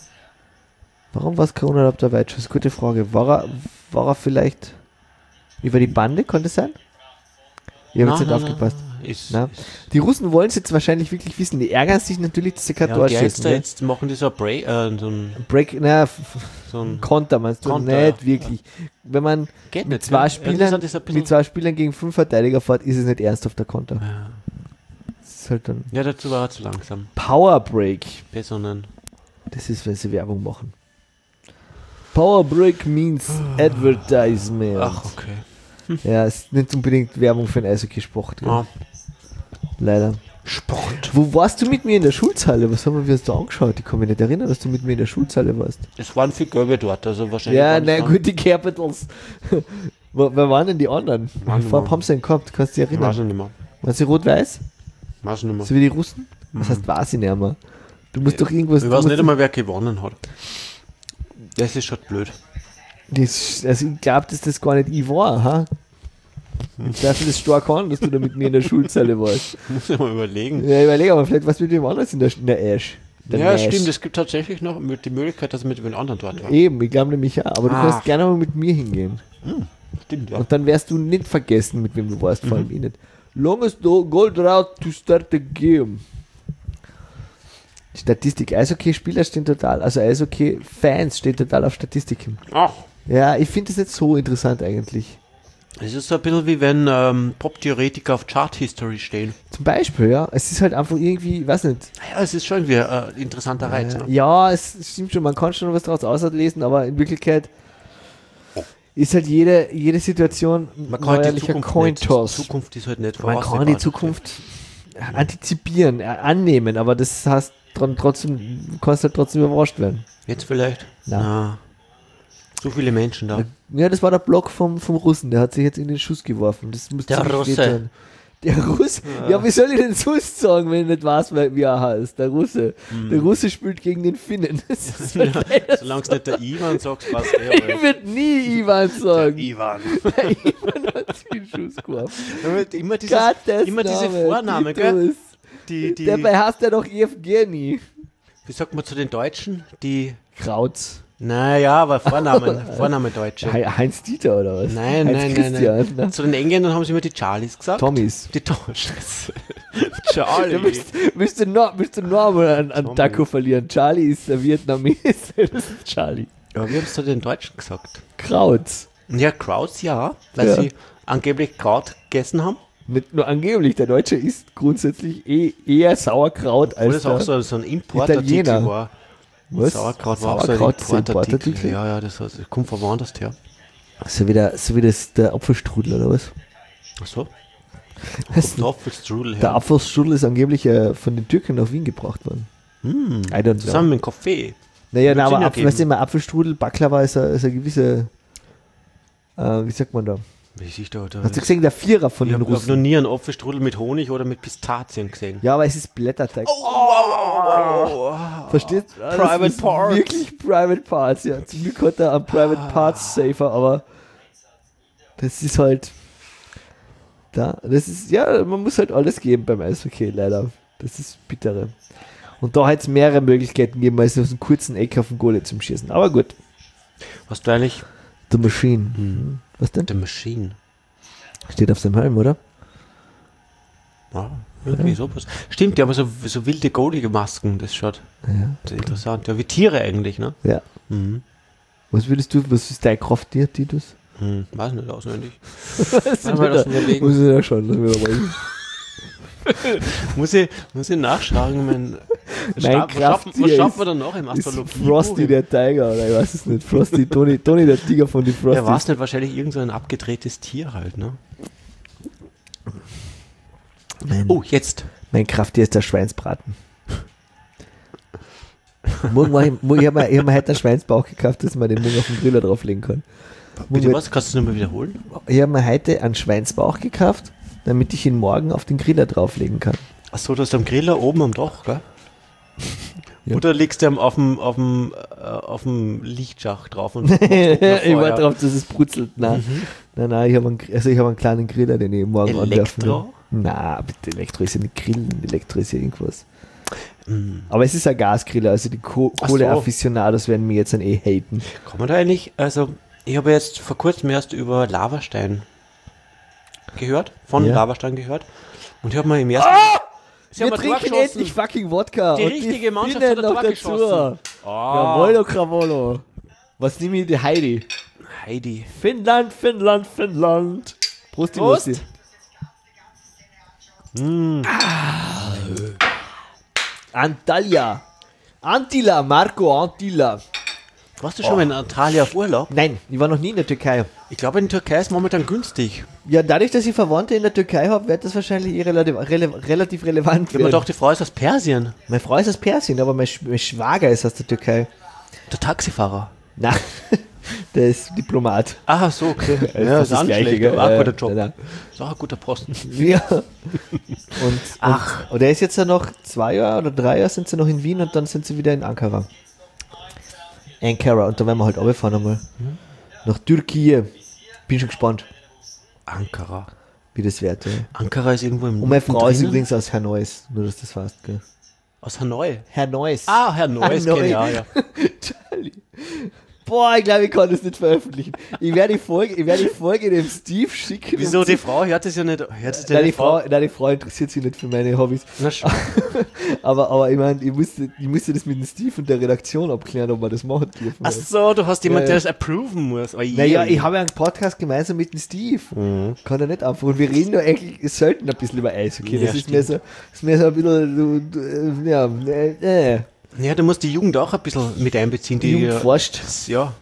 Warum war es kein unerlaubter Weitschuss? Gute Frage. War er, war er vielleicht über die Bande? Konnte es sein? Ich habe jetzt Nein, nicht nein, aufgepasst. nein, Ist, Na? ist, Die Russen wollen es jetzt wahrscheinlich wirklich wissen. Die ärgern sich natürlich, dass sie kein ja, Tor und der jetzt, schießen. da, Ne? jetzt machen die so ein Break, äh, so ein, Break, naja, f- f- so ein Konter meinst du? Konter, nicht ja. wirklich. Wenn man geht mit nicht. zwei, ne? Spielern, Irgendwie sind das ein bisschen- mit zwei Spielern gegen fünf Verteidiger fährt, ist es nicht ernsthafter Konter. ja. Das ist halt dann ja, dazu war er zu langsam. Power Break. Besonders. Das ist, wenn sie Werbung machen. Power Break means Advertisement. Ach, okay. Ja, es ist nicht unbedingt Werbung für einen Eishockey-Sport. Ah, Leider. Sport. Wo warst du mit mir in der Schulzhalle? Was haben wir uns da angeschaut? Ich kann mich nicht erinnern, dass du mit mir in der Schulzhalle warst. Es waren viel Gelbe dort, also wahrscheinlich. Ja, waren es na dann- gut, die Capitals. Wo- Wer waren denn die anderen? Waren Welche Farbe wir- haben sie denn gehabt? Kannst du dich Ich weiß erinnern? nicht mehr. Waren sie rot-weiß? Weiß nicht mehr. So wie die Russen? Was Mhm. heißt, weiß ich nicht mehr. Du musst doch irgendwas... Ich du weiß musst nicht einmal, wer gewonnen hat. Das ist schon blöd. Das, also ich glaube, dass das gar nicht ich war. Ha? Ich darf das stark an, dass du da mit mir in der Schulzelle warst. Muss ich mal überlegen. Ja, überleg aber, vielleicht was mit dem anders in der, in der Ash. Der Ja, Nash. stimmt. Es gibt tatsächlich noch mit- die Möglichkeit, dass er mit den anderen dort war. Eben, ich glaube nämlich ja. Aber du Ah. kannst gerne mal mit mir hingehen. Stimmt, ja. Und dann wirst du nicht vergessen, mit wem du warst, vor Mhm. allem ich nicht. Longest do- gold route to start the game. Statistik. Eishockey-Spieler stehen total, also Eishockey-Fans stehen total auf Statistiken. Ach, Ja, ich finde das nicht so interessant eigentlich. Es ist so ein bisschen wie wenn ähm, Pop-Theoretiker auf Chart-History stehen. Zum Beispiel, ja. Es ist halt einfach irgendwie, ich weiß nicht. Ja, es ist schon wie ein äh, interessanter Reiz. Äh, Ne? ja, es stimmt schon, man kann schon was daraus auslesen, aber in Wirklichkeit ist halt jede, jede Situation Man kann halt die neuerlicher Zukunft, nicht, Cointoss. Zukunft ist halt nicht Man voraussehbar. kann die Zukunft antizipieren, äh, annehmen, aber das heißt dran, trotzdem, du kannst halt trotzdem überrascht werden. Jetzt vielleicht? Na. Na. So viele Menschen da. Ja, das war der Block vom, vom Russen, der hat sich jetzt in den Schuss geworfen. Das muss Der ziemlich Russe. wehtun. Der Russe? Ja. ja, wie soll ich denn sonst sagen, wenn ich nicht weiß, wie er heißt? Der Russe. Hm. Der Russe spielt gegen den Finnen. Das ist halt Ja, solange es nicht der Ivan sagst, was er ich würde nie Ivan sagen. Ivan. Der Ivan hat sich in den Schuss geworfen. Immer, dieses, Gottes immer diese Name, Vornamen, gell? Titus. Die, die, Dabei heißt er doch Evgeny. wie sagt man zu den Deutschen? Die, Krautz. naja, aber Vornamen, Vorname Deutsche. He- Heinz Dieter oder was? Nein, Heinz nein, nein, Christian, nein. ne? Zu den Engländern haben sie immer die Charlies gesagt. Tommys. Die Tommys. Du Charlie. müsst, müsste noch, müsste noch mal an, an Tommy. Taco verlieren. Charlie ist der Vietnamese. Das ist Charlie. Ja, wie haben es zu den Deutschen gesagt? Krautz. Ja, Krauts, ja, weil Ja. sie angeblich Kraut gegessen haben. Nicht nur angeblich, der Deutsche isst grundsätzlich eh, eher Sauerkraut Obwohl als das auch der, so, so ein Importartikel Italiener. war. Was? Sauerkraut war auch so Sauerkraut ein ist ein Importartikel. Importartikel? Ja, ja, das, das kommt von woanders her. So wie, der, so wie das, der Apfelstrudel oder was? Ach so. Was? Kommt Apfelstrudel Der her. Apfelstrudel ist angeblich äh, von den Türken nach Wien gebracht worden. Hm, I don't know. zusammen mit Kaffee. Naja, na, Wird's aber Sinn Apfel, weißt du immer, Apfelstrudel, Baklava ist eine, ist eine gewisse, äh, wie sagt man da? Wie sich da, da Hast du gesehen, der Vierer von ich den habe noch Russen? nie einen Apfelstrudel mit Honig oder mit Pistazien gesehen. Ja, aber es ist Blätterteig. Oh, Versteht? Ah, das Private ist Parts. Wirklich Private Parts, ja. Zum Glück hat er einen Private Parts Safer, aber das ist halt, da, das ist, ja, man muss halt alles geben beim Eishockey, leider. Das ist bittere. Und da hat es mehrere Möglichkeiten gegeben, als aus einem kurzen Eck auf den Goalie zum Schießen. Aber gut, Was du eigentlich? The Machine. Hm. Was denn? The Machine. Steht auf seinem Helm, oder? Ja, irgendwie sowas. Stimmt, die haben so, so wilde Goalie-Masken, das schaut Ja. das ist interessant. Ja, wie Tiere eigentlich, ne? Ja. Mhm. Was würdest du, was ist deine Kraft dir, Titus? Hm, weiß nicht auswendig. Das Mal das überlegen. muss ich ja schon, lass mich mal überlegen. Muss ich, muss ich nachschauen, mein, Mein was schaffen, was Krafttier schaffen ist- wir dann noch im Ist Astrologie? Frosty der Tiger, oder ich weiß es nicht. Frosty, Tony, Tony der Tiger von den Frosties. Ja, war es nicht wahrscheinlich irgend so ein abgedrehtes Tier halt, ne? Mein, Oh, jetzt. mein Krafttier ist der Schweinsbraten. morgen war ich, morgen, ich habe mir, ich hab mir heute einen Schweinsbauch gekauft, dass man den morgen auf den Griller drauflegen kann. Bitte Morgen- was? Kannst du es nochmal wiederholen? Ich habe mir heute einen Schweinsbauch gekauft, damit ich ihn morgen auf den Griller drauflegen kann. Achso, du hast am Griller oben am Dach, gell? Ja. Oder legst du ihn auf dem, auf dem, äh, auf dem Lichtschacht drauf und ich Feuer. war drauf, dass es brutzelt. Nein, Mhm. nein, nein, ich habe einen, also ich hab einen kleinen Griller, den ich morgen anwerfen will. Elektro? Na, bitte, Elektro ist ja nicht Grillen, Elektro ist ja irgendwas. Mhm. Aber es ist ein Gasgriller, also die Co Ach so. Kohle-Afficionados werden mir jetzt ein eh haten. Kann man da eigentlich, also ich habe jetzt vor kurzem erst über Lavastein gehört, von Ja. Lavastein gehört und ich habe mal im ersten... Sie Wir haben ein Tor trinken geschossen. endlich fucking Wodka. Die und richtige Mannschaft Finnen hat ein noch Tor dazu. geschossen. Jawollo, Krawollo. Was nehme ich? Die Heidi. Heidi. Finnland, Finnland, Finnland. Prost, die Prost. Musti. Mm. Antalya. Antila, Marco Antila. Warst du schon mal in Antalya auf Urlaub? Nein, ich war noch nie in der Türkei. Ich glaube, in der Türkei ist momentan günstig. Ja, dadurch, dass ich Verwandte in der Türkei habe, wird das wahrscheinlich eh relativ, rele relativ relevant Ich habe mir werden. gedacht, die Frau ist aus Persien. Meine Frau ist aus Persien, aber mein, Sch mein Schwager ist aus der Türkei. Der Taxifahrer. Nein, der ist Diplomat. Ah, so, okay. Das ist das Gleiche, gell? War ein guter Äh, Job. nein, So ein guter Posten. Ja. Und, Ach. Und, und er ist jetzt ja noch zwei Jahre oder drei Jahre sind sie noch in Wien und dann sind sie wieder in Ankara. Ankara. Und da werden wir halt runterfahren einmal. Nach Türkei. Bin schon gespannt, Ankara. wie das wird. Ja. Ankara ist irgendwo im Und meine Frau ist drinnen? übrigens aus Hannois. Nur, dass das weißt, gell? Aus Hanoi. Hannois. Ah, Herr Neues, Hanoi. genau, ja. Charlie. Boah, ich glaube, ich kann das nicht veröffentlichen. Ich werde die Folge, ich werde die Folge dem Steve schicken. Wieso, die Frau hört es ja nicht. Hört es Nein, die Frau, nein, die Frau interessiert sich nicht für meine Hobbys. Na schon. aber, aber ich meine, ich musste, ich musste das mit dem Steve und der Redaktion abklären, ob wir das machen dürfen. Ach so, du hast jemanden, Ja, der ja. das approven muss. Oh, Naja, ich habe ja einen Podcast gemeinsam mit dem Steve. Mhm. Kann er nicht einfach. Und wir reden ja eigentlich selten ein bisschen über Eishockey. Ja, das ist mir so, das ist mir so ein bisschen, so, äh, ja, äh, äh. Ja, du musst die Jugend auch ein bisschen mit einbeziehen. Die, Die Jugend forscht. Ja,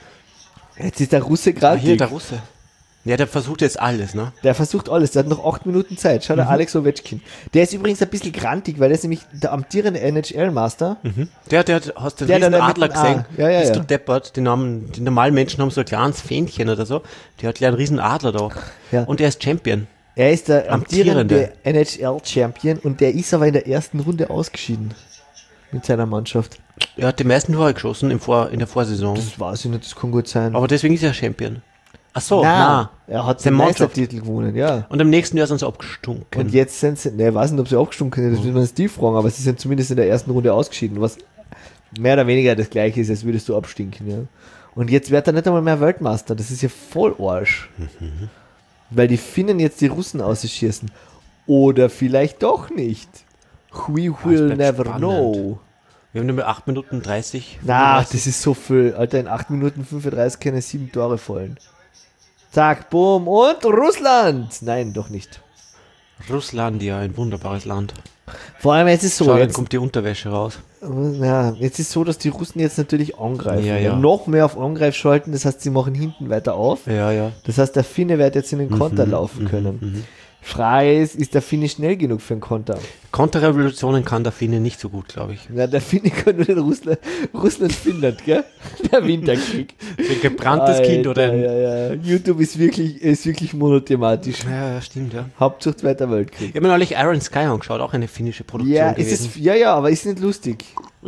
Jetzt ist der Russe ah, gerade. hier der Russe. Ja, der versucht jetzt alles, ne? Der versucht alles, der hat noch acht Minuten Zeit. Schau, der Mhm. Alex Ovechkin. Der ist übrigens ein bisschen grantig, weil der ist nämlich der amtierende N H L-Master. Mhm. Der, der, hat- hast du den Der, der riesen da Adler mit dem A. gesehen? Ja, ja, Bist ja. du deppert? Die, Namen, die normalen Menschen haben so ein kleines Fähnchen oder so. Der hat gleich einen riesen Adler da. Ja. Und er ist Champion. Er ist der amtierende Amtierende. N H L-Champion und der ist aber in der ersten Runde ausgeschieden. Mit seiner Mannschaft. Er hat die meisten Tore geschossen im Vor, in der Vorsaison. Das weiß ich nicht, das kann gut sein. Aber deswegen ist er Champion. Ach so, Nein, na. er hat Sein den Mannschaft. Meistertitel gewonnen, ja. Und im nächsten Jahr sind sie abgestunken. Und jetzt sind sie, ne, ich weiß nicht, ob sie abgestunken sind, das müssen wir Steve fragen, aber sie sind zumindest in der ersten Runde ausgeschieden, was mehr oder weniger das gleiche ist, als würdest du abstinken, ja. Und jetzt wird er nicht einmal mehr Weltmeister, das ist ja voll Arsch. Mhm. Weil die Finnen jetzt die Russen ausschießen. Oder vielleicht doch nicht. We will bleibt never spannend. know. Wir haben nur mehr acht Minuten dreißig. Na, fünfunddreißig. das ist so viel. Alter, in acht Minuten fünfunddreißig können sieben Tore fallen. Zack, boom und Russland. Nein, doch nicht. Russland, ja, ein wunderbares Land. Vor allem jetzt ist so, Schau, dann jetzt, kommt die Unterwäsche raus. ja, jetzt ist so, dass die Russen jetzt natürlich angreifen. Ja, ja. Noch mehr auf Angreif schalten, das heißt, sie machen hinten weiter auf. Ja, ja. Das heißt, der Finne wird jetzt in den Konter laufen können. Mhm. Frage ist, ist der Finne schnell genug für einen Konter? Konterrevolutionen kann der Finne nicht so gut, glaube ich. Na, der Finne kann nur in Russland, Russland, Finnland, gell? Der Winterkrieg. Ein gebranntes Alter, Kind oder ein. Ja, ja. YouTube ist wirklich, ist wirklich monothematisch. Ja, ja, stimmt, ja. Hauptsache Zweiter Weltkrieg. Ich habe mir neulich Iron Sky angeschaut, auch eine finnische Produktion Ja, ist gewesen. es, ja, ja, aber ist nicht lustig.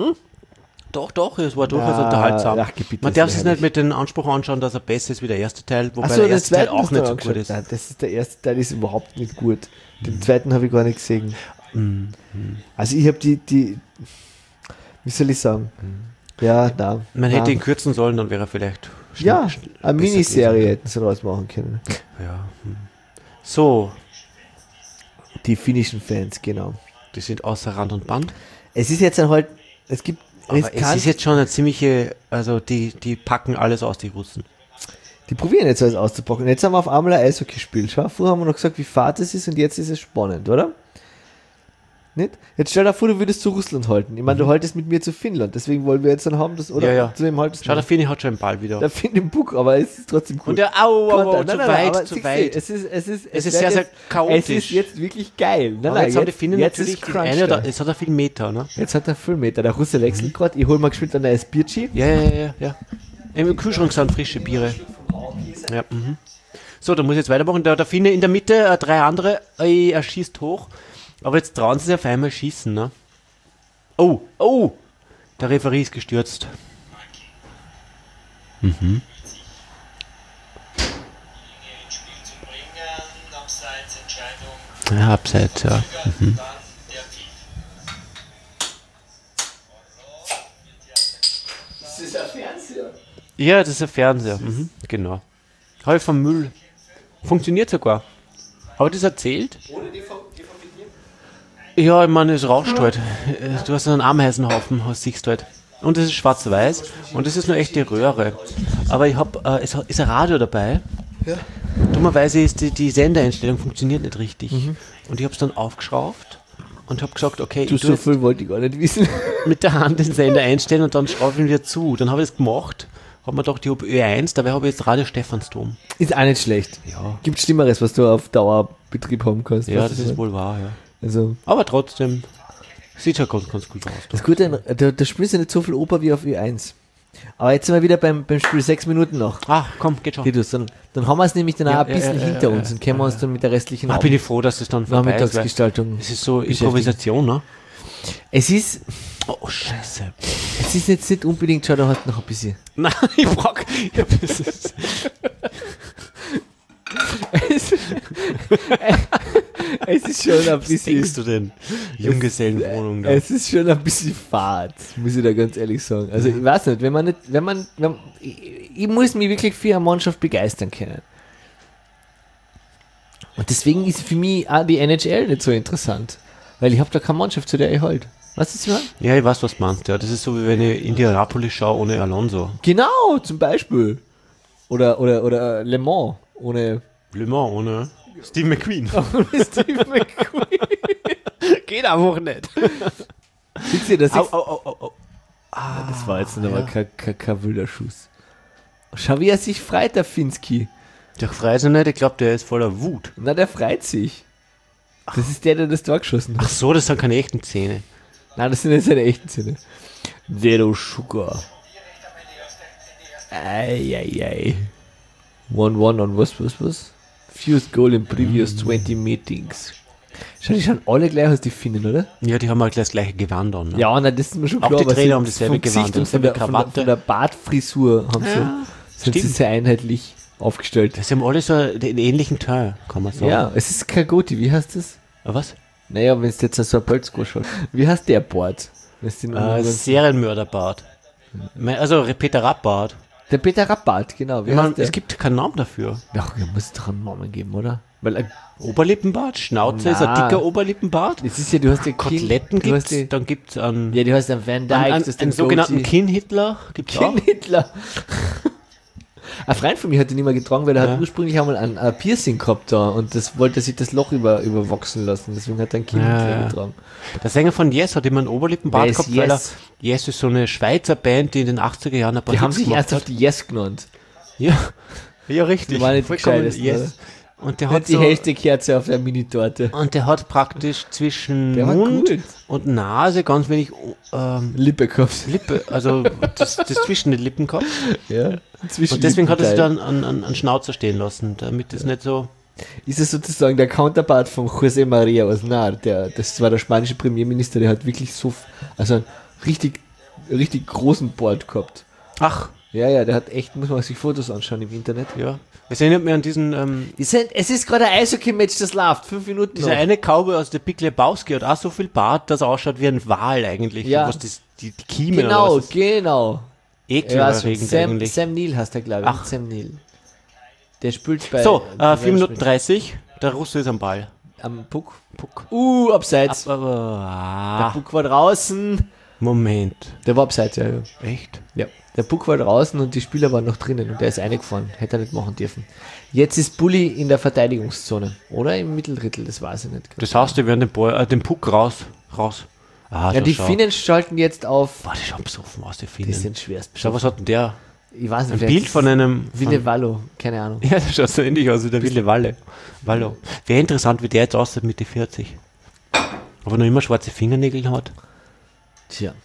Doch, doch, es war durchaus Ah, unterhaltsam. ach, geh bitte, Man das darf ist es nicht herrlich. mit dem Anspruch anschauen, dass er besser ist wie der erste Teil, wobei Achso, der den erste Teil zweiten auch hast du nicht so angeschaut. gut ist. Nein, das ist der erste Teil, ist überhaupt nicht gut. Den zweiten habe ich gar nicht gesehen. Mhm. Also ich habe die, die, wie soll ich sagen? Ja, na. Man na. hätte ihn kürzen sollen, dann wäre er vielleicht schn- Ja, schn- eine besser Miniserie gewesen. hätten sie daraus machen können. Ja. hm. So, Die finnischen Fans, genau. die sind außer Rand und Band. Es ist jetzt dann halt, es gibt Aber es riskant- ist jetzt schon eine ziemliche, also die, die packen alles aus, die Russen. die probieren jetzt alles auszupacken. Jetzt haben wir auf einmal ein Eishockey gespielt. Schau, vorher haben wir noch gesagt, wie fad es ist und jetzt ist es spannend, oder? Nicht? Jetzt stell dir vor, du würdest zu Russland halten. Ich meine, du haltest mit mir zu Finnland, deswegen wollen wir jetzt dann haben, das, oder Ja, ja. zu dem haltest Schau, der du. Finne hat schon einen Ball wieder. Der Finn im Buck, aber es ist trotzdem cool. Und der, au, au, au, Konter. zu Nein, nein, nein, weit, aber zu siehst du, weit. Es ist, es ist, Es ist wird sehr, sehr jetzt, chaotisch. Es ist jetzt wirklich geil. Nein, Aber nein, jetzt haben die Finnen jetzt natürlich ist den Crunch einen, da, da. jetzt hat er viel Meter, ne? Jetzt hat er viel Meter. Der Russe wechselt gerade. Ich hol mal geschwind ein neues Bierchi. Ja, ja, ja, ja. Im Kühlschrank sind frische Biere. Ja, mhm. So, da muss ich jetzt weitermachen. Der, der Finne in der Mitte, äh, drei andere, äh, er schießt hoch. Aber jetzt trauen sie sich auf einmal schießen, ne? Oh, oh! Der Referee ist gestürzt. Mhm. Ja, abseits, ja. Mhm. Das ist ein Fernseher. Ja, das ist ein Fernseher. Mhm. Genau. Habe ich vom Müll. Funktioniert sogar. Habe ich das erzählt? Ohne die vom Ja, ich meine, es rauscht halt. Du hast einen Ameisenhaufen, siehst du halt. Und es ist schwarz-weiß und es ist nur echt die Röhre. Aber ich habe, äh, es ist ein Radio dabei. Ja. Dummerweise ist die, die Sendereinstellung funktioniert nicht richtig. Und ich habe es dann aufgeschraubt und habe gesagt, okay, Du, ich tu so jetzt viel wollte ich gar nicht wissen. mit der Hand den Sender einstellen und dann schraube ich ihn wieder zu. Dann habe ich das gemacht, habe mir gedacht, ich habe Ö eins, dabei habe ich jetzt Radio Stephansdom. Ist auch nicht schlecht. Ja, Gibt Schlimmeres, was du auf Dauerbetrieb haben kannst. ja weißt das du, ist was wohl wahr, ja. Also, Aber trotzdem, sieht ja ganz, ganz gut aus. das Gute, an- da, da spielst du nicht so viel Oper wie auf Ö eins. Aber jetzt sind wir wieder beim, beim Spiel sechs Minuten noch. Ah, komm, geht schon. Titus, dann, dann haben wir es nämlich dann Ja, auch ein ja, bisschen ja, hinter ja, uns ja, und können wir ja, uns dann mit der restlichen Ah, bin ich froh, dass es dann vorbei ist. weil Nachmittagsgestaltung. Es ist so beschäftigen. Improvisation, ne? Es ist, Oh, scheiße. es ist jetzt nicht unbedingt, schau, da hast du noch ein bisschen. Nein, ich brauch... Ja, das ist, Es, Es ist schon ein Was bisschen. denkst du denn? Junggesellenwohnung da. Es ist schon ein bisschen fad, muss ich da ganz ehrlich sagen. Also ich weiß nicht, wenn man nicht, wenn man, wenn, ich, ich muss mich wirklich für eine Mannschaft begeistern können. Und deswegen ist für mich auch die N H L nicht so interessant. Weil ich habe da keine Mannschaft, zu der ich halt. Was ist das? Ja, ich weiß, was du meinst. Ja, das ist so, wie wenn ich Indianapolis schaue ohne Alonso. Genau, zum Beispiel. Oder, oder, oder Le Mans ohne Le Mans ohne Steve McQueen. Steve McQueen. Geht einfach nicht. Siehst du, das, Au, ist, au, au, au, au. Ah, das war jetzt aber ja. kein, kein, kein wilder Schuss. Schau, wie er sich freut, der Finski. Der freut sich nicht, ich glaube, der ist voller Wut. Na, der freut sich. Das ist der, der das Tor geschossen Ach hat. so, das sind keine echten Zähne. Nein, das sind jetzt seine echten Zähne. Zero Sugar. Eieiei. one one on was, was, was? Fused goal in previous twenty meetings. Schau, die schauen alle gleich aus, die Finnen, oder? Ja, die haben halt gleich das gleiche Gewand an. Ne? Ja, na, das ist mir schon Auch klar. die aber Trainer sie- haben dasselbe vom Gesicht Gewand und und von der, dieselbe von, der, Krawatte. von der Bartfrisur haben sie, Ja, sind sie stimmt. sehr einheitlich aufgestellt. Das haben alle so den ähnlichen Teil, kann man sagen. Ja, es ist kein Goti, wie heißt das? Aber was? Naja, wenn es jetzt so ein Pölzko schaut. Wie heißt der Board? Wenn's den Äh, anderen- Serienmörderbart. Me- Also Peter Rappbart. der Peter Rappart, genau. Wie Ich heißt meine, der? es gibt keinen Namen dafür. Ja, da muss es doch einen Namen geben, oder? Weil äh, Oberlippenbart, Schnauze ist ein Na. dicker Oberlippenbart. es ist ja, du hast ja Koteletten du hast gibt's, die, dann gibt's einen, ja, du hast einen Van Dyke, einen, einen, das ist einen den sogenannten Goatee. Kin-Hitler. Gibt's auch. King Hitler. Ein Freund von mir hat den immer getragen, weil er Ja. hat ursprünglich einmal ein, ein Piercing gehabt da und das wollte sich das Loch über, überwachsen lassen. Deswegen hat er einen King Ja, Hitler ja. getragen. Der Sänger von Yes hat immer einen Oberlippenbart Wer ist gehabt, weil er, Yes? Yes ist so eine Schweizer Band, die in den achtziger Jahren ein paar Die haben Hits sich gemacht ernsthaft die Yes genannt. Ja, ja richtig. Die waren nicht die Vollkommen gescheitesten, Yes. Und der Hat hat die so, hellste Kerze auf der Mini-Torte. und der hat praktisch zwischen Der war Mund gut. und Nase ganz wenig ähm, Lippe gehabt. Lippe, also das, das zwischen den Lippen gehabt. Ja. Zwischen Und deswegen hat er sich Lippenteil. dann an, an, an Schnauzer stehen lassen, damit es nicht so. Ist es sozusagen der Counterpart von José María Aznar, der, das war der spanische Premierminister, der hat wirklich so, f- also einen richtig, richtig großen Bart gehabt. Ach, Ja, ja, der hat echt, muss man sich Fotos anschauen im Internet. ja. Es erinnert mich an diesen, ähm, Es sind- es ist gerade ein Eishockey-Match, das läuft, fünf Minuten dieser noch. eine Cowboy aus der Big Lebowski hat auch so viel Bart, dass er ausschaut wie ein Wal eigentlich. Ja. Was das, die, die Kiemen Genau, oder was das genau. Ja, so, ekelerregend Sam, eigentlich. Sam Neill heißt der, glaube ich. Ach. Sam Neill. Der spielt bei... So, bei äh, vier Minuten Weltspiel. dreißig, der Russe ist am Ball. Am Puck. Puck. Uh, abseits. Aber, Der ah, Puck war draußen. Moment. Der war abseits, ja, ja. Echt? Ja, der Puck war draußen und die Spieler waren noch drinnen und der ist eingefahren. Hätte er nicht machen dürfen. Jetzt ist Bulli in der Verteidigungszone. Oder im Mitteldrittel, das weiß ich nicht. Das heißt, die werden den, Ball, äh, den Puck raus. raus. Ah, Ja, schau, die schau. Finnen schalten jetzt auf. Boah, die schauen besoffen aus, die Die Finnen. sind schwerst Schau, besoffen. was hat denn der? Ich weiß nicht, Ein wer Bild das von ist. einem... Wille Von, Wallo, keine Ahnung. ja, das schaut so ähnlich aus wie der Wille Walle. Wallo. Wäre interessant, wie der jetzt aussieht mit die vierzig. Aber noch immer schwarze Fingernägel hat. Tja.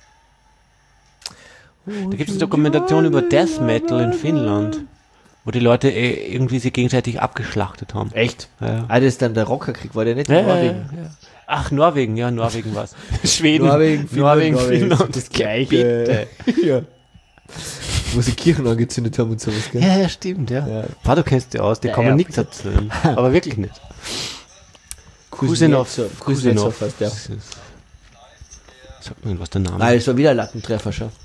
Da gibt es eine Dokumentation über Death Metal in Finnland, wo die Leute eh irgendwie sich gegenseitig abgeschlachtet haben. Echt? Ja. Ah, das ist dann der Rockerkrieg, war der nicht Ja, in ja, Norwegen? ja. Ach, Norwegen, ja, Norwegen war es. Schweden, Norwegen, Finnland, Norwegen, Norwegen, Finnland. das gleiche. Bitte. ja. Wo sie Kirchen angezündet haben und sowas, gell? Ja, ja, stimmt, ja. Ja. Boah, du kennst dich aus, die Ja, kann man ja, nichts bitte. erzählen. Aber wirklich nicht. Kusinov. Kuznetsov. Kuznetsov heißt der. Sag mir, was der Name Ah, es war wieder ein Lattentreffer schon.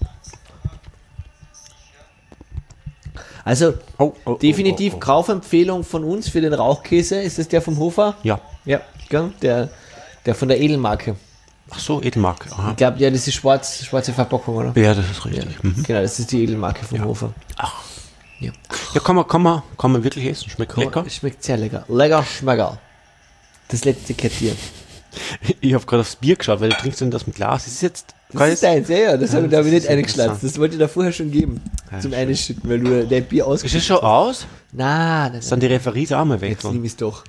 Also, Oh, oh, definitiv oh, oh, oh. Kaufempfehlung von uns für den Rauchkäse. Ist das der vom Hofer? Ja. Ja, gell? Der, der von der Edelmarke. Ach so, Edelmark. Aha. Ich glaube, ja, das ist schwarz, schwarze Verpackung, oder? Ja, das ist richtig. Mhm. Genau, das ist die Edelmarke vom Hofer. Ach. Ja. Ja, kann man, kann man, kann man wirklich essen. Schmeckt lecker. Schmeckt sehr lecker. Lecker, schmecker. Das letzte Kettier. Ich habe gerade aufs Bier geschaut, weil du trinkst denn das mit Glas. Ist es jetzt... Das ist deins, ja, ja. Das habe ich da das nicht ist eingeschlatzt. interessant. Das wollte ich da vorher schon geben. Ja, zum schön. Einschütten, weil du dein Bier Ist es ausgeschüttet schon aus? Nein, nein, Sind nein. die Referees auch mal weg? Jetzt nehme ich es doch.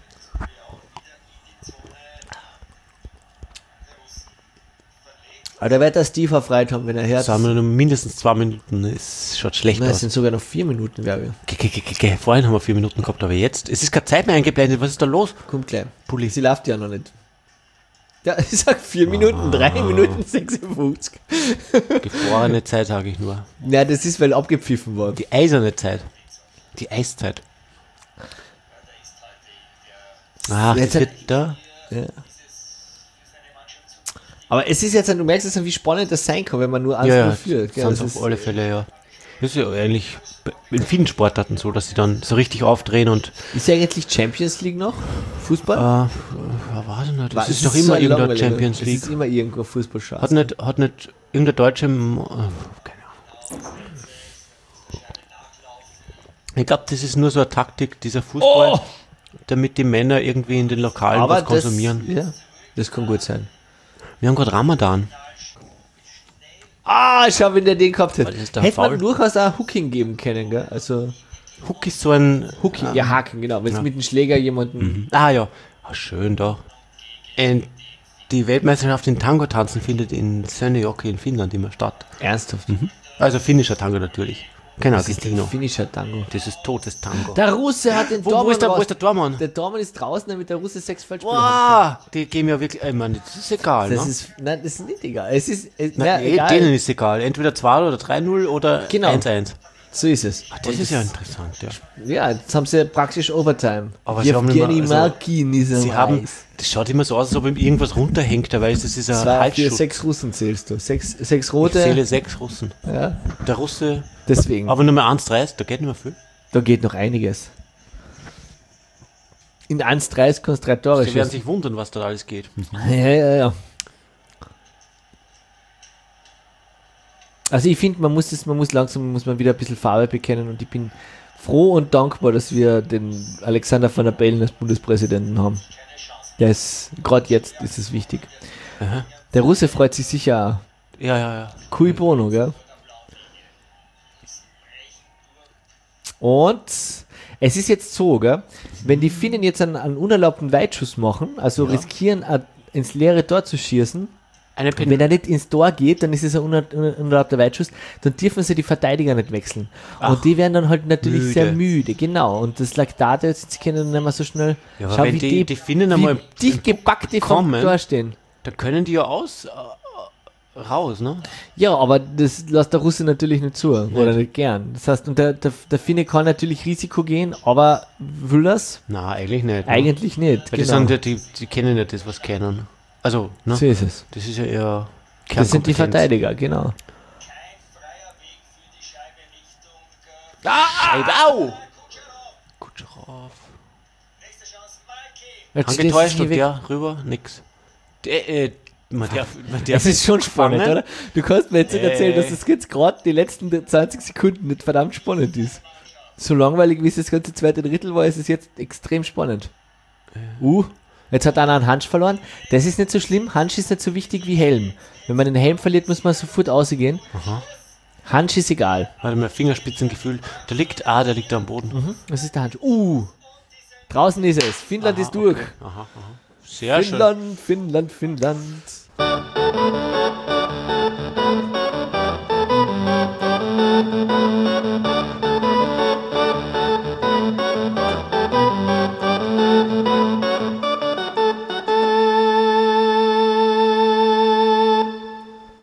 Aber da wird der Steve erfreut haben, wenn er hört. Jetzt haben wir noch mindestens zwei Minuten. Es schaut schlecht Nein, es aus. sind sogar noch vier Minuten, glaube ich. Ge- ge- ge- ge- Vorhin haben wir vier Minuten gehabt, aber jetzt? Es ist keine Zeit mehr eingeblendet. Was ist da los? Kommt gleich. Pulli. Sie läuft ja noch nicht. Ja, ich sag vier Minuten, drei Minuten sechsundfünfzig. Gefrorene Zeit, sage ich nur. Ja, das ist, weil abgepfiffen war. Die eiserne Zeit. Die Eiszeit. Ach, jetzt das hat, wird da. ja. Aber es ist jetzt, du merkst jetzt, wie spannend das sein kann, wenn man nur eins Ja, ja, führt. Gell? sonst Das auf alle Fälle, ja. Das ist ja eigentlich in vielen Sportarten so, dass sie dann so richtig aufdrehen und. Ist ja eigentlich Champions League noch? Fußball? Äh, ja, weiß ich nicht. Das War- ist es doch so immer ein irgendeine langweiliger- Champions Es League. ist immer irgendwo Fußballschatz. Hat nicht, hat nicht irgendein Deutsche. Äh, keine Ahnung. Ich glaube, das ist nur so eine Taktik, dieser Fußball, Oh! damit die Männer irgendwie in den Lokalen Aber was konsumieren. Das, ja, das kann gut sein. Wir haben gerade Ramadan. Ah, schau, wenn der den gehabt hätte. Das ist doch Hätte faul. man durchaus auch Hooking geben können, gell? Also, Hook ist so ein. Hooking, ja, Haken, genau. Wenn es Ja. mit dem Schläger jemanden. Ah ja, ah, schön da. Und die Weltmeisterschaft in Tango tanzen findet in Seinäjoki in Finnland immer statt. Ernsthaft. Also finnischer Tango natürlich. Kein Das ist der Argentino. finnischer Tango. Das ist totes Tango. Der Russe hat den Wo, Dormann wo, ist der, wo raus- ist der Dormann? Der Dormann ist draußen, damit der Russe sechs Feldspiele haben Wow, die geben ja wirklich. Ich meine, das ist egal, kann. Das ne? ist, nein, das ist nicht egal. Es ist, äh, Na, na, eh, egal. denen ist egal. Entweder zwei oder drei null oder Genau. eins eins. So ist es. Ah, das Und ist ja interessant, ja. Ja, jetzt haben sie praktisch Overtime. Aber sie haben nicht Evgeny mehr- also, Malkin ist am Sie haben, Eis. das schaut immer so aus, als ob ihm irgendwas runterhängt, dabei ist das ist ein Zwei, vier, Halsschutz. sechs Russen zählst du. Sechs, sechs Ich rote. zähle sechs Russen. Ja, Der Russe, deswegen. aber Nummer eins dreißig, da geht nicht mehr viel. Da geht noch einiges. In eins dreißig kannst du drei Tore Sie werden schießen. sich wundern, was da alles geht. Ja, ja, ja. Also ich finde, man muss das, man muss langsam, muss man wieder ein bisschen Farbe bekennen und ich bin froh und dankbar, dass wir den Alexander Van der Bellen als Bundespräsidenten haben. Der ist, gerade jetzt ist es wichtig. Aha. Der Russe freut sich sicher auch. Ja, ja, ja. Cui bono, gell? Und es ist jetzt so, gell? Wenn die Finnen jetzt einen, einen unerlaubten Weitschuss machen, also Ja. riskieren, a- ins leere Tor zu schießen, Eine und Pen wenn er nicht ins Tor geht, dann ist es ein uner- uner- unerlaubter Weitschuss, dann dürfen sie die Verteidiger nicht wechseln. Ach, und die werden dann halt natürlich müde. sehr müde, genau. Und das lag da, jetzt, sie können nicht mehr so schnell. Ja, aber Schau, wenn wie die- die Finnen wie einmal dicht gepackt die vom kommen, Tor stehen. Da können die ja aus äh, raus, ne? Ja, aber das lässt der Russe natürlich nicht zu, oder nicht gern. Das heißt, und der, der, der Finne kann natürlich Risiko gehen, aber will das? Na, eigentlich nicht. Ne? Eigentlich nicht. Weil die sagen, die, die, die kennen nicht das, was kennen. Also, ne? So ist es. Das ist ja eher Das sind die Kernkompetenz. Verteidiger, genau. Ah, au! Kutscherow. Jetzt Angetäuscht stehst du und hier der rüber, nix. Der, äh, man darf, man darf Das ist schon spannend, fangen. oder? Du kannst mir jetzt nicht erzählen, Äh. dass das jetzt gerade die letzten zwanzig Sekunden nicht verdammt spannend ist. So langweilig wie es das ganze zweite Drittel war, ist es jetzt extrem spannend. Uh, jetzt hat einer einen Hansch verloren. Das ist nicht so schlimm. Hansch ist nicht so wichtig wie Helm. Wenn man den Helm verliert, muss man sofort ausgehen. Aha. Hansch ist egal. Warte mal, Fingerspitzengefühl. Der liegt, ah, der liegt da am Boden. Mhm. Was ist der Hansch? Uh, draußen ist es. Finnland Aha, ist durch. okay. Aha, aha. Sehr schön. Finnland, Finnland, Finnland.